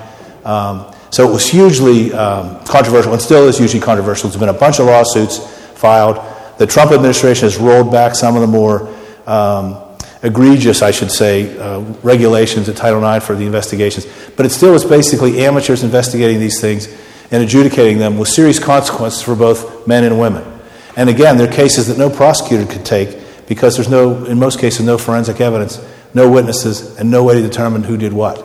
So it was hugely controversial, and still is hugely controversial. There's been a bunch of lawsuits filed. The Trump administration has rolled back some of the more egregious, I should say, regulations at Title IX for the investigations. But it still is basically amateurs investigating these things and adjudicating them with serious consequences for both men and women. And again, they're cases that no prosecutor could take because there's in most cases, no forensic evidence, no witnesses, and no way to determine who did what.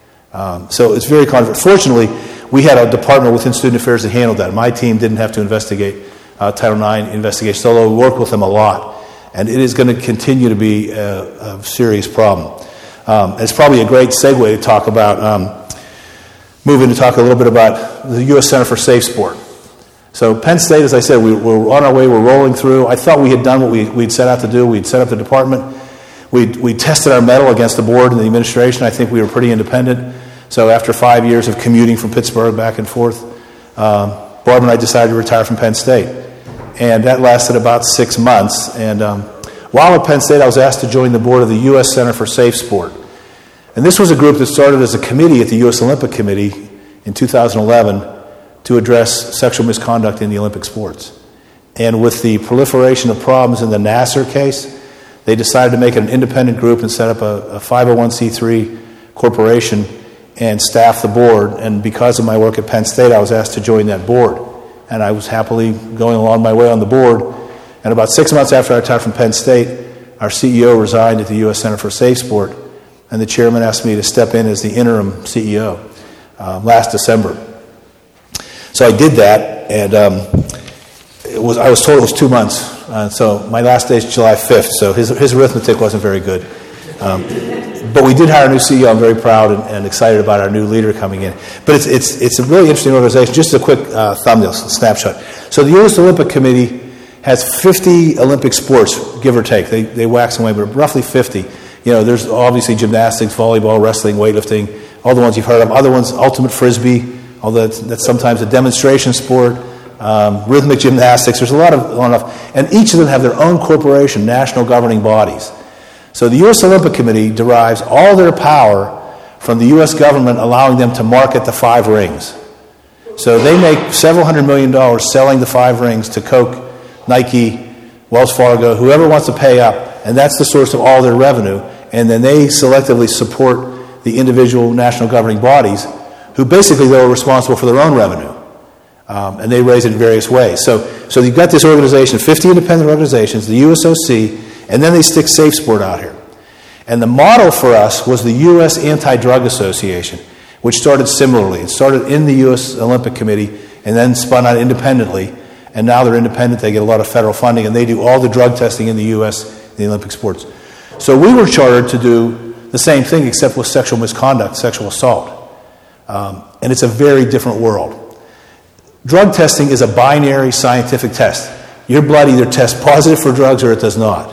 So it's very controversial. Fortunately, we had a department within Student Affairs that handled that. My team didn't have to investigate Title IX investigations, although we worked with them a lot. And it is going to continue to be a serious problem. It's probably a great segue to talk about, moving to talk a little bit about the U.S. Center for Safe Sport. So Penn State, as I said, we're on our way, we're rolling through. I thought we had done what we'd set out to do. We'd set up the department. We tested our mettle against the board and the administration. I think we were pretty independent. So after 5 years of commuting from Pittsburgh back and forth, Barb and I decided to retire from Penn State. And that lasted about 6 months. And while at Penn State, I was asked to join the board of the U.S. Center for Safe Sport. And this was a group that started as a committee at the U.S. Olympic Committee in 2011 to address sexual misconduct in the Olympic sports. And with the proliferation of problems in the Nassar case, they decided to make it an independent group and set up a 501c3 corporation and staff the board. And because of my work at Penn State, I was asked to join that board. And I was happily going along my way on the board. And about 6 months after I retired from Penn State, our CEO resigned at the U.S. Center for Safe Sport, and the chairman asked me to step in as the interim CEO last December. So I did that, and I was told it was 2 months. So my last day is July 5th, so his arithmetic wasn't very good. But we did hire a new CEO. I'm very proud and excited about our new leader coming in. But it's a really interesting organization. Just a quick thumbnail snapshot. So the U.S. Olympic Committee has 50 Olympic sports, give or take. They wax and wane, but roughly 50. There's obviously gymnastics, volleyball, wrestling, weightlifting, all the ones you've heard of. Other ones, ultimate frisbee, although that's sometimes a demonstration sport, rhythmic gymnastics. There's a lot of, and each of them have their own corporation, national governing bodies. So the U.S. Olympic Committee derives all their power from the U.S. government allowing them to market the 5 rings. So they make several $100 million selling the 5 rings to Coke, Nike, Wells Fargo, whoever wants to pay up, and that's the source of all their revenue. And then they selectively support the individual national governing bodies, who basically, though, are responsible for their own revenue. And they raise it in various ways. So you've got this organization, 50 independent organizations, the USOC, and then they stick Safe Sport out here. And the model for us was the U.S. Anti-Drug Association, which started similarly. It started in the U.S. Olympic Committee and then spun out independently. And now they're independent. They get a lot of federal funding, and they do all the drug testing in the U.S. in the Olympic sports. So we were chartered to do the same thing, except with sexual misconduct, sexual assault. And it's a very different world. Drug testing is a binary scientific test. Your blood either tests positive for drugs or it does not.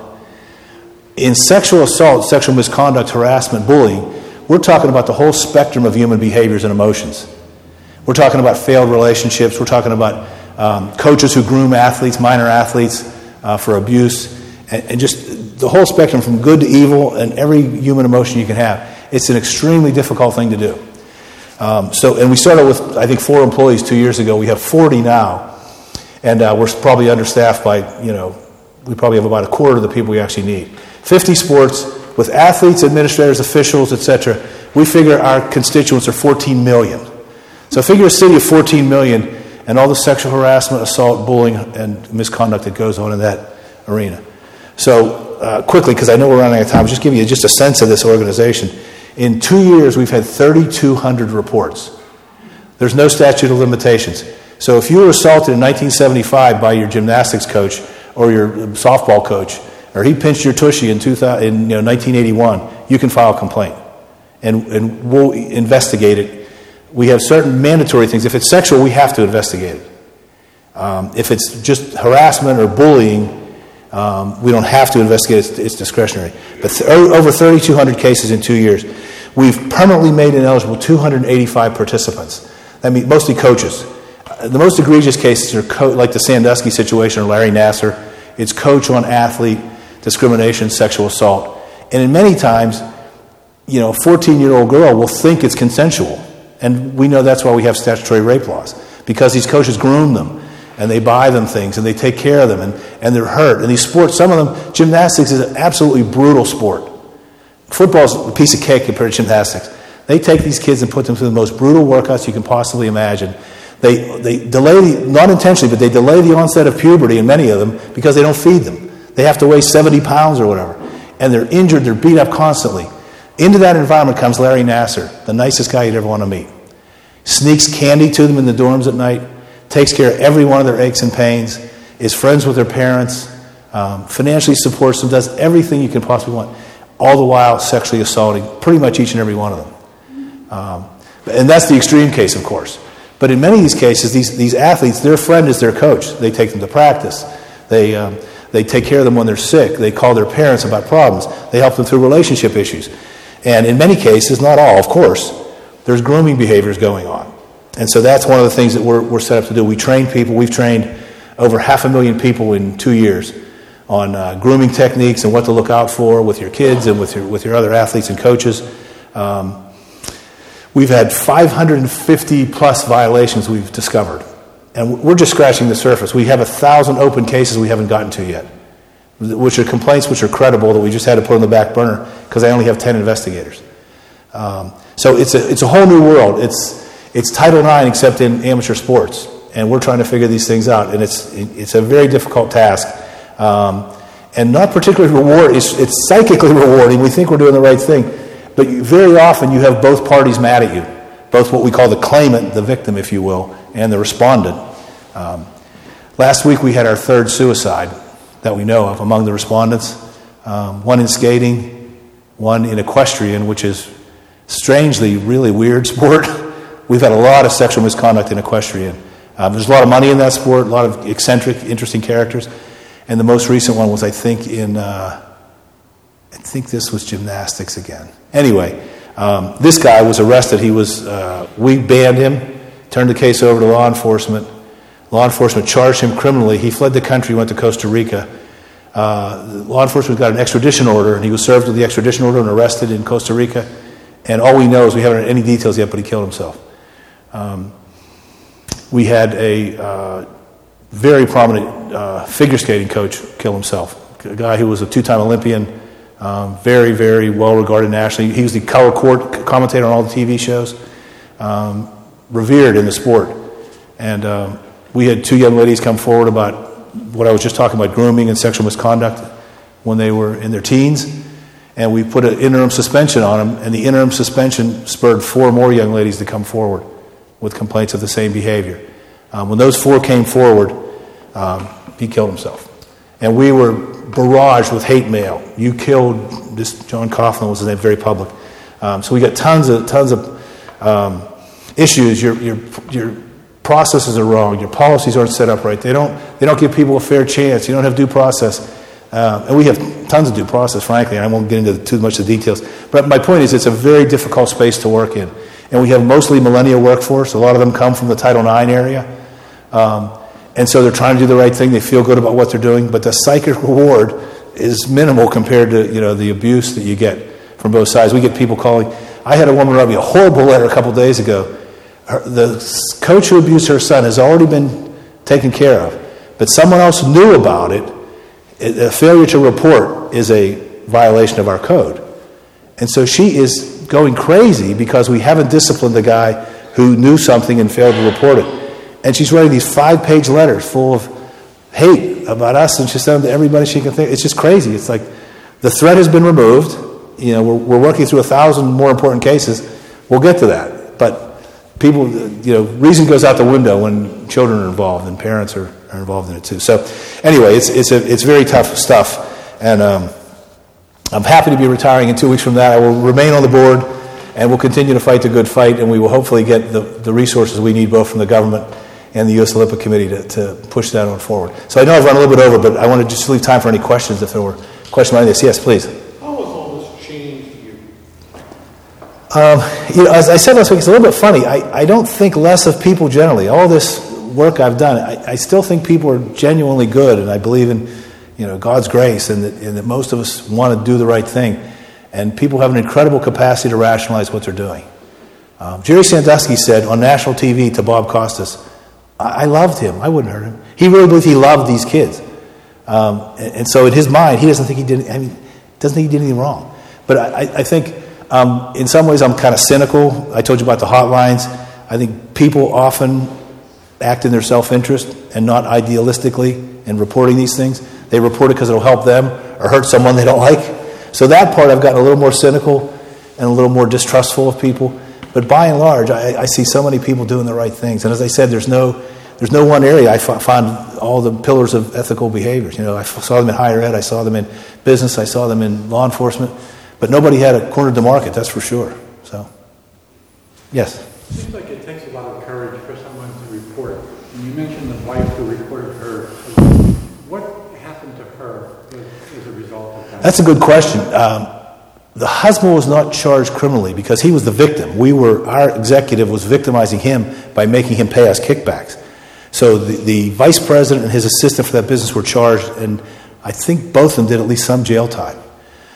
In sexual assault, sexual misconduct, harassment, bullying, we're talking about the whole spectrum of human behaviors and emotions. We're talking about failed relationships. We're talking about coaches who groom athletes, minor athletes, for abuse, and just the whole spectrum from good to evil and every human emotion you can have. It's an extremely difficult thing to do. And we started with, I think, 4 employees 2 years ago. We have 40 now, and we're probably understaffed by, we probably have about a quarter of the people we actually need. 50 sports with athletes, administrators, officials, etc. We figure our constituents are 14 million. So figure a city of 14 million and all the sexual harassment, assault, bullying, and misconduct that goes on in that arena. So quickly, because I know we're running out of time, I'll just give you just a sense of this organization. In 2 years, we've had 3,200 reports. There's no statute of limitations. So if you were assaulted in 1975 by your gymnastics coach or your softball coach, or he pinched your tushy in 1981, you can file a complaint. And we'll investigate it. We have certain mandatory things. If it's sexual, we have to investigate it. If it's just harassment or bullying, we don't have to investigate it. It's discretionary. But over 3,200 cases in 2 years. We've permanently made ineligible 285 participants. I mean, mostly coaches. The most egregious cases are like the Sandusky situation or Larry Nassar. It's coach on athlete, discrimination, sexual assault. And in many times, a 14-year-old girl will think it's consensual. And we know that's why we have statutory rape laws. Because these coaches groom them, and they buy them things, and they take care of them, and they're hurt. And these sports, some of them, gymnastics is an absolutely brutal sport. Football's a piece of cake compared to gymnastics. They take these kids and put them through the most brutal workouts you can possibly imagine. They delay, not intentionally, but they delay the onset of puberty in many of them because they don't feed them. They have to weigh 70 pounds or whatever. And they're injured, they're beat up constantly. Into that environment comes Larry Nassar, the nicest guy you'd ever want to meet. Sneaks candy to them in the dorms at night, takes care of every one of their aches and pains, is friends with their parents, financially supports them, does everything you can possibly want, all the while sexually assaulting pretty much each and every one of them. And that's the extreme case, of course. But in many of these cases, these athletes, their friend is their coach. They take them to practice. They take care of them when they're sick. They call their parents about problems. They help them through relationship issues. And in many cases, not all, of course, there's grooming behaviors going on. And so that's one of the things that we're set up to do. We train people. We've trained over 500,000 people in 2 years on grooming techniques and what to look out for with your kids and with your other athletes and coaches. We've had 550 plus violations we've discovered. And we're just scratching the surface. We have 1,000 open cases we haven't gotten to yet, which are complaints which are credible that we just had to put on the back burner because I only have 10 investigators. So it's a whole new world. It's Title IX except in amateur sports. And we're trying to figure these things out. And it's a very difficult task. And not particularly rewarding. It's psychically rewarding. We think we're doing the right thing. But very often you have both parties mad at you, both what we call the claimant, the victim, if you will, and the respondent. Last week we had our third suicide that we know of among the respondents. One in skating, one in equestrian, which is strangely really weird sport. We've had a lot of sexual misconduct in equestrian. There's a lot of money in that sport, a lot of eccentric, interesting characters. And the most recent one was, I think this was gymnastics again. Anyway, this guy was arrested. We banned him, turned the case over to law enforcement. Law enforcement charged him criminally. He fled the country, went to Costa Rica. Law enforcement got an extradition order, and he was served with the extradition order and arrested in Costa Rica. And all we know is we haven't heard any details yet, but he killed himself. We had a very prominent figure skating coach kill himself, a guy who was a two-time Olympian, very, very well-regarded nationally. He was the color court commentator on all the TV shows, revered in the sport. And we had two young ladies come forward about what I was just talking about, grooming and sexual misconduct when they were in their teens. And we put an interim suspension on them, and the interim suspension spurred 4 more young ladies to come forward with complaints of the same behavior. When those 4 came forward, he killed himself. And we were barraged with hate mail. You killed this, John Coughlin was his name, very public. So we got tons of issues. Your processes are wrong. Your policies aren't set up right. They don't give people a fair chance. You don't have due process. And we have tons of due process, frankly. I won't get into too much of the details. But my point is it's a very difficult space to work in. And we have mostly millennial workforce. A lot of them come from the Title IX area. And so they're trying to do the right thing. They feel good about what they're doing. But the psychic reward is minimal compared to the abuse that you get from both sides. We get people calling. I had a woman write me a horrible letter a couple days ago. The coach who abused her son has already been taken care of. But someone else knew about it. A failure to report is a violation of our code. And so she is going crazy because we haven't disciplined the guy who knew something and failed to report it. And she's writing these 5-page letters full of hate about us, and she's sending them to everybody she can think. It's just crazy. It's like the threat has been removed. We're working through 1,000 more important cases. We'll get to that. But people, reason goes out the window when children are involved and parents are involved in it too. So anyway, it's very tough stuff. And I'm happy to be retiring in 2 weeks from that. I will remain on the board, and we'll continue to fight the good fight, and we will hopefully get the resources we need both from the government and the U.S. Olympic Committee to push that on forward. So I know I've run a little bit over, but I want to just leave time for any questions if there were questions on this. Yes, please. How has all this changed you? As I said last week, it's a little bit funny. I don't think less of people generally. All this work I've done, I still think people are genuinely good, and I believe in God's grace, and that most of us want to do the right thing. And people have an incredible capacity to rationalize what they're doing. Jerry Sandusky said on national TV to Bob Costas, I loved him. I wouldn't hurt him. He really believed he loved these kids. And so in his mind, he doesn't think he did anything wrong. But I think in some ways I'm kind of cynical. I told you about the hotlines. I think people often act in their self-interest and not idealistically in reporting these things. They report it because it'll help them or hurt someone they don't like. So that part I've gotten a little more cynical and a little more distrustful of people. But by and large, I see so many people doing the right things. And as I said, there's no one area I found all the pillars of ethical behaviors. I saw them in higher ed, I saw them in business, I saw them in law enforcement. But nobody had a cornered the market, that's for sure. So, yes? It seems like it takes a lot of courage for someone to report. And you mentioned the wife who reported her. What happened to her as a result of that? That's a good question. The husband was not charged criminally because he was the victim. Our executive was victimizing him by making him pay us kickbacks. So the vice president and his assistant for that business were charged, and I think both of them did at least some jail time.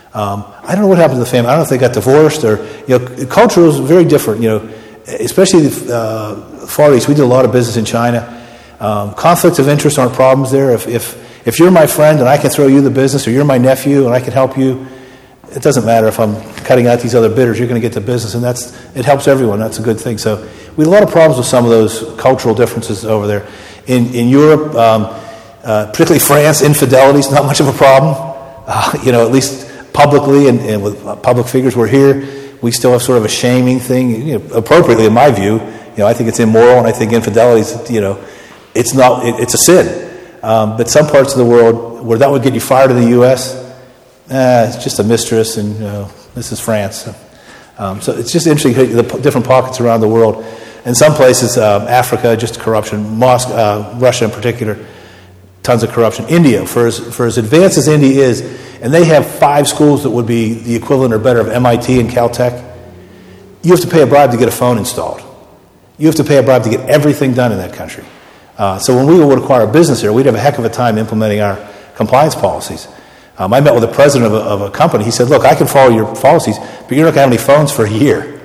I don't know what happened to the family. I don't know if they got divorced or, culture was very different, especially the Far East. We did a lot of business in China. Conflicts of interest aren't problems there. If you're my friend and I can throw you the business, or you're my nephew and I can help you, it doesn't matter if I'm cutting out these other bidders. You're going to get the business, and it helps everyone. That's a good thing. So we had a lot of problems with some of those cultural differences over there. In Europe, particularly France, infidelity is not much of a problem. At least publicly and with public figures. We're here. We still have sort of a shaming thing, appropriately in my view. I think it's immoral, and I think infidelity is, it's not. It's a sin. But some parts of the world where that would get you fired in the U.S., it's just a mistress, and this is France. So it's just interesting, the different pockets around the world. In some places, Africa, just corruption. Russia in particular, tons of corruption. India, for as advanced as India is, and they have 5 schools that would be the equivalent or better of MIT and Caltech, you have to pay a bribe to get a phone installed. You have to pay a bribe to get everything done in that country. So when we would acquire a business here, we'd have a heck of a time implementing our compliance policies. I met with the president of a company. He said, look, I can follow your policies, but you're not going to have any phones for a year.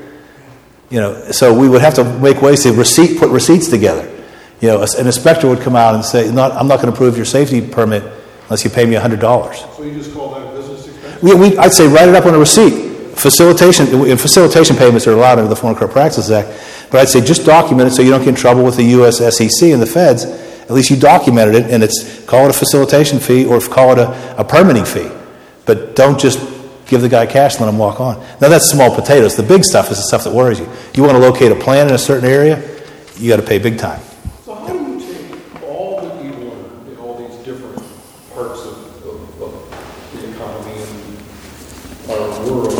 So we would have to make ways to put receipts together. An inspector would come out and say, I'm not going to approve your safety permit unless you pay me $100. So you just call that a business expense? I'd say write it up on a receipt. Facilitation payments are allowed under the Foreign Corrupt Practices Act, but I'd say just document it so you don't get in trouble with the U.S. SEC and the feds. At least you documented it, and call it a facilitation fee or call it a permitting fee. But don't just give the guy cash and let him walk on. Now that's small potatoes. The big stuff is the stuff that worries you. You want to locate a plant in a certain area, you got to pay big time. So how do you take all that you learned in all these different parts of the economy and our world?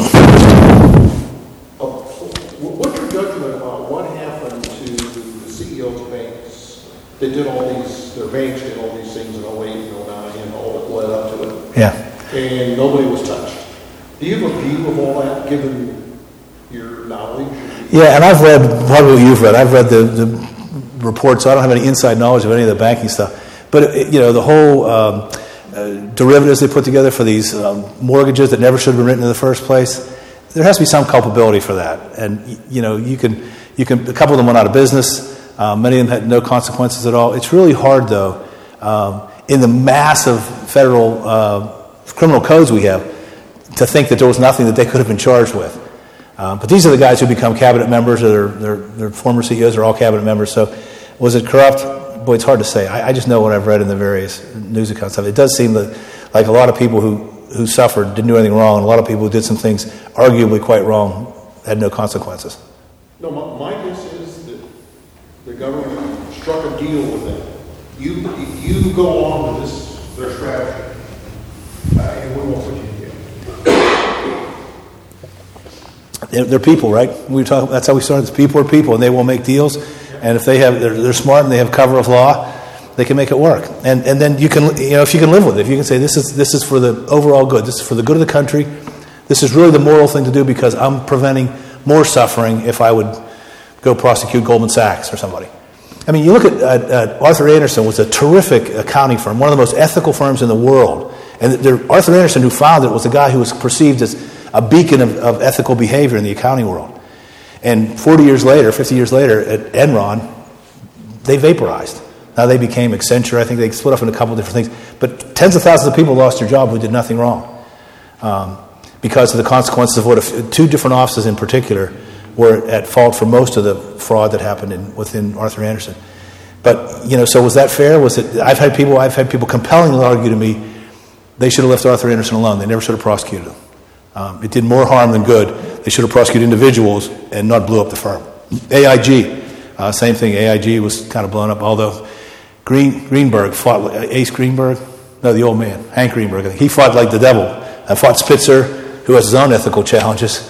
What's your judgment about what happened to the CEOs of banks that did their banks did all these things in 08 and 09 and all that led up to it? Yeah. And nobody was touched. Do you have a view of all that, given your knowledge? Yeah, and I've read probably what you've read. I've read the reports, so I don't have any inside knowledge of any of the banking stuff. But, the whole derivatives they put together for these mortgages that never should have been written in the first place, there has to be some culpability for that. And, you can a couple of them went out of business. Many of them had no consequences at all. It's really hard, though, in the massive federal criminal codes we have, to think that there was nothing that they could have been charged with. But these are the guys who become cabinet members, or their former CEOs are all cabinet members. So was it corrupt? Boy, it's hard to say. I just know what I've read in the various news accounts. It does seem that like a lot of people who suffered didn't do anything wrong, and a lot of people who did some things arguably quite wrong had no consequences. No, my guess is that the government struck a deal with them. You go along with their strategy, and we won't put you in jail. They're people, right? That's how we started. People are people, and they will make deals. And if they're smart and they have cover of law, they can make it work. And then you can, if you can live with it, if you can say this is for the overall good, this is for the good of the country, this is really the moral thing to do because I'm preventing more suffering if I would go prosecute Goldman Sachs or somebody. I mean, you look at Arthur Andersen was a terrific accounting firm, one of the most ethical firms in the world. And Arthur Andersen, who founded it, was a guy who was perceived as a beacon of ethical behavior in the accounting world. And 50 years later, at Enron, they vaporized. Now they became Accenture. I think they split up into a couple of different things. But tens of thousands of people lost their job who did nothing wrong because of the consequences of what 2 different offices in particular were at fault for most of the fraud that happened within Arthur Andersen. But so was that fair? Was it? I've had people compellingly argue to me they should have left Arthur Andersen alone. They never should have prosecuted him. It did more harm than good. They should have prosecuted individuals and not blew up the firm. AIG, same thing. AIG was kind of blown up, although Greenberg fought, Ace Greenberg? No, the old man, Hank Greenberg. He fought like the devil. And fought Spitzer, who has his own ethical challenges,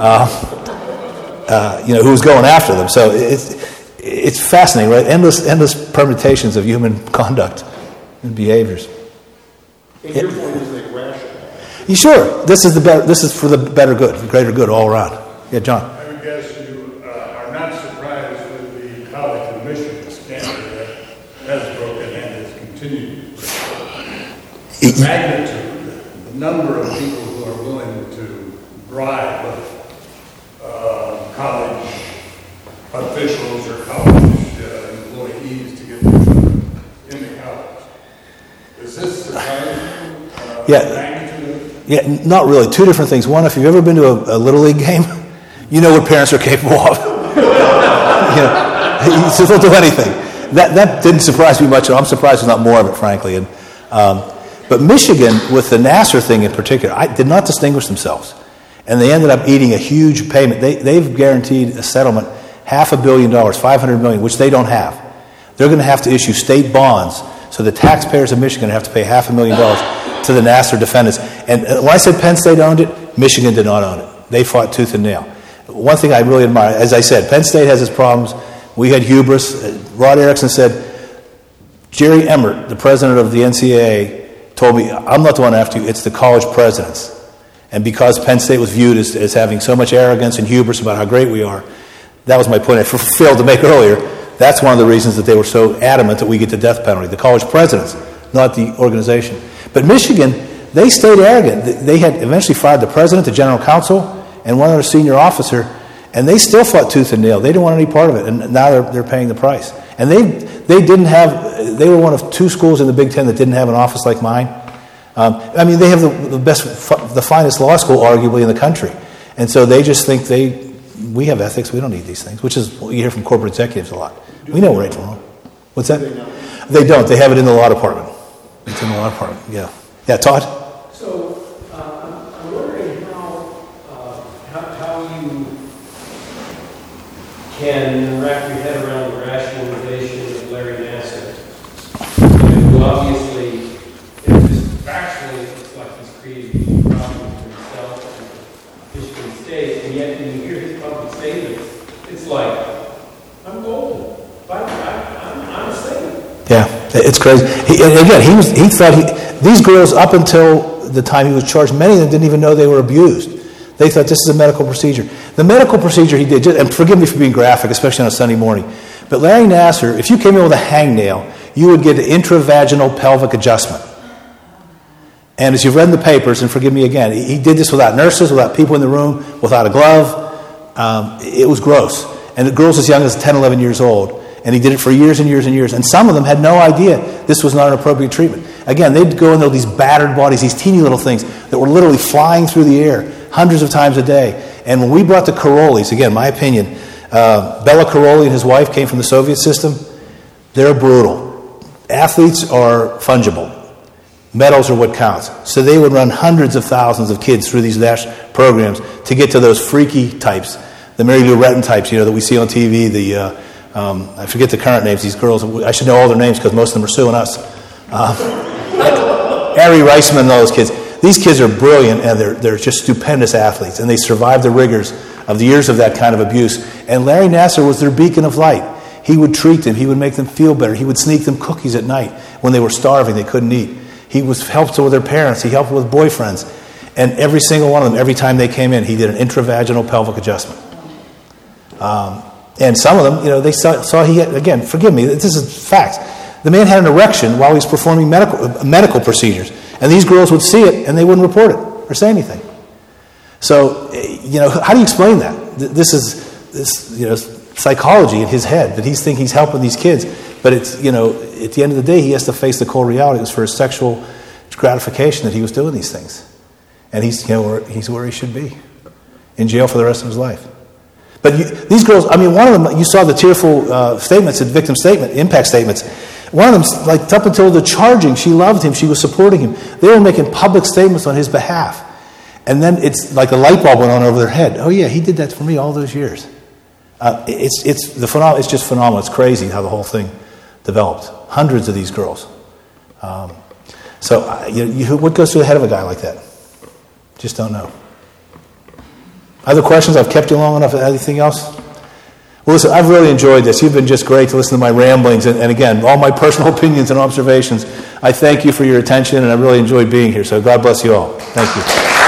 who was going after them. So it's fascinating, right? Endless permutations of human conduct and behaviors. And your point is they rationalize. Sure. This is for the better good, the greater good all around. Yeah, John. I would guess you are not surprised with the college admission scandal that has broken and has continued. The number of people who are willing to bribe college officials or college employees to get their children into college. Is this surprising? Yeah, not really. Two different things. One, if you've ever been to a Little League game, you know what parents are capable of. They'll do anything. That didn't surprise me much. I'm surprised there's not more of it, frankly. But Michigan, with the Nassar thing in particular, did not distinguish themselves. And they ended up eating a huge payment. They've guaranteed a settlement, $500 million, $500 million, which they don't have. They're going to have to issue state bonds, so the taxpayers of Michigan have to pay $500,000 to the Nassar defendants. And when I said Penn State owned it, Michigan did not own it. They fought tooth and nail. One thing I really admire, as I said, Penn State has its problems. We had hubris. Rod Erickson said, Jerry Emmert, the president of the NCAA, told me, I'm not the one after you, it's the college presidents. And because Penn State was viewed as having so much arrogance and hubris about how great we are, that was my point I failed to make earlier. That's one of the reasons that they were so adamant that we get the death penalty. The college presidents, not the organization. But Michigan, they stayed arrogant. They had eventually fired the president, the general counsel, and one other senior officer, and they still fought tooth and nail. They didn't want any part of it, and now they're paying the price. And they were one of two schools in the Big Ten that didn't have an office like mine. They have the finest law school, arguably, in the country. And so they just think we have ethics, we don't need these things, which is what you hear from corporate executives a lot. We know right from wrong. What's that? They don't. They have it in the law department. It's in the law department, yeah. Yeah, Todd? So, I'm wondering how you can wrap your head around the rationalization of Larry Nassar, who obviously, factually, looks like he's created problems for himself and Michigan State, and yet when you hear his public statements, it's like, I'm golden. I'm a saint. Yeah, it's crazy. He thought these girls, up until the time he was charged, many of them didn't even know they were abused. They thought this is a medical procedure. The medical procedure he did, and forgive me for being graphic, especially on a Sunday morning, but Larry Nassar, if you came in with a hangnail, you would get an intravaginal pelvic adjustment. And as you've read in the papers, and forgive me again, he did this without nurses, without people in the room, without a glove. It was gross. And the girls as young as 10, 11 years old. And he did it for years and years and years. And some of them had no idea this was not an appropriate treatment. Again, they'd go into these battered bodies, these teeny little things that were literally flying through the air hundreds of times a day. And when we brought the Karolis, again, my opinion, Bela Karolyi and his wife came from the Soviet system. They're brutal. Athletes are fungible. Medals are what counts. So they would run hundreds of thousands of kids through these national programs to get to those freaky types, the Mary Lou Retton types, that we see on TV, I forget the current names, these girls. I should know all their names because most of them are suing us. Ari Reisman and all those kids. These kids are brilliant, and they're just stupendous athletes, and they survive the rigors of the years of that kind of abuse. And Larry Nassar was their beacon of light. He would treat them. He would make them feel better. He would sneak them cookies at night when they were starving, they couldn't eat. He was helpful with their parents. He helped with boyfriends. And every single one of them, every time they came in, he did an intravaginal pelvic adjustment. And some of them, they saw he had, again, forgive me, this is facts. The man had an erection while he was performing medical procedures. And these girls would see it, and they wouldn't report it or say anything. So, how do you explain that? This is psychology in his head, that he's thinking he's helping these kids. But it's, at the end of the day, he has to face the cold reality. It was for his sexual gratification that he was doing these things. And he's where he should be, in jail for the rest of his life. But these girls, one of them, you saw the tearful statements, the victim statement, impact statements. One of them, up until the charging, she loved him, she was supporting him. They were making public statements on his behalf. And then it's like a light bulb went on over their head. Oh yeah, he did that for me all those years. It's just phenomenal. It's crazy how the whole thing developed. Hundreds of these girls. What goes through the head of a guy like that? Just don't know. Other questions? I've kept you long enough. Anything else? Well, listen, I've really enjoyed this. You've been just great to listen to my ramblings and again, all my personal opinions and observations. I thank you for your attention, and I really enjoyed being here. So God bless you all. Thank you.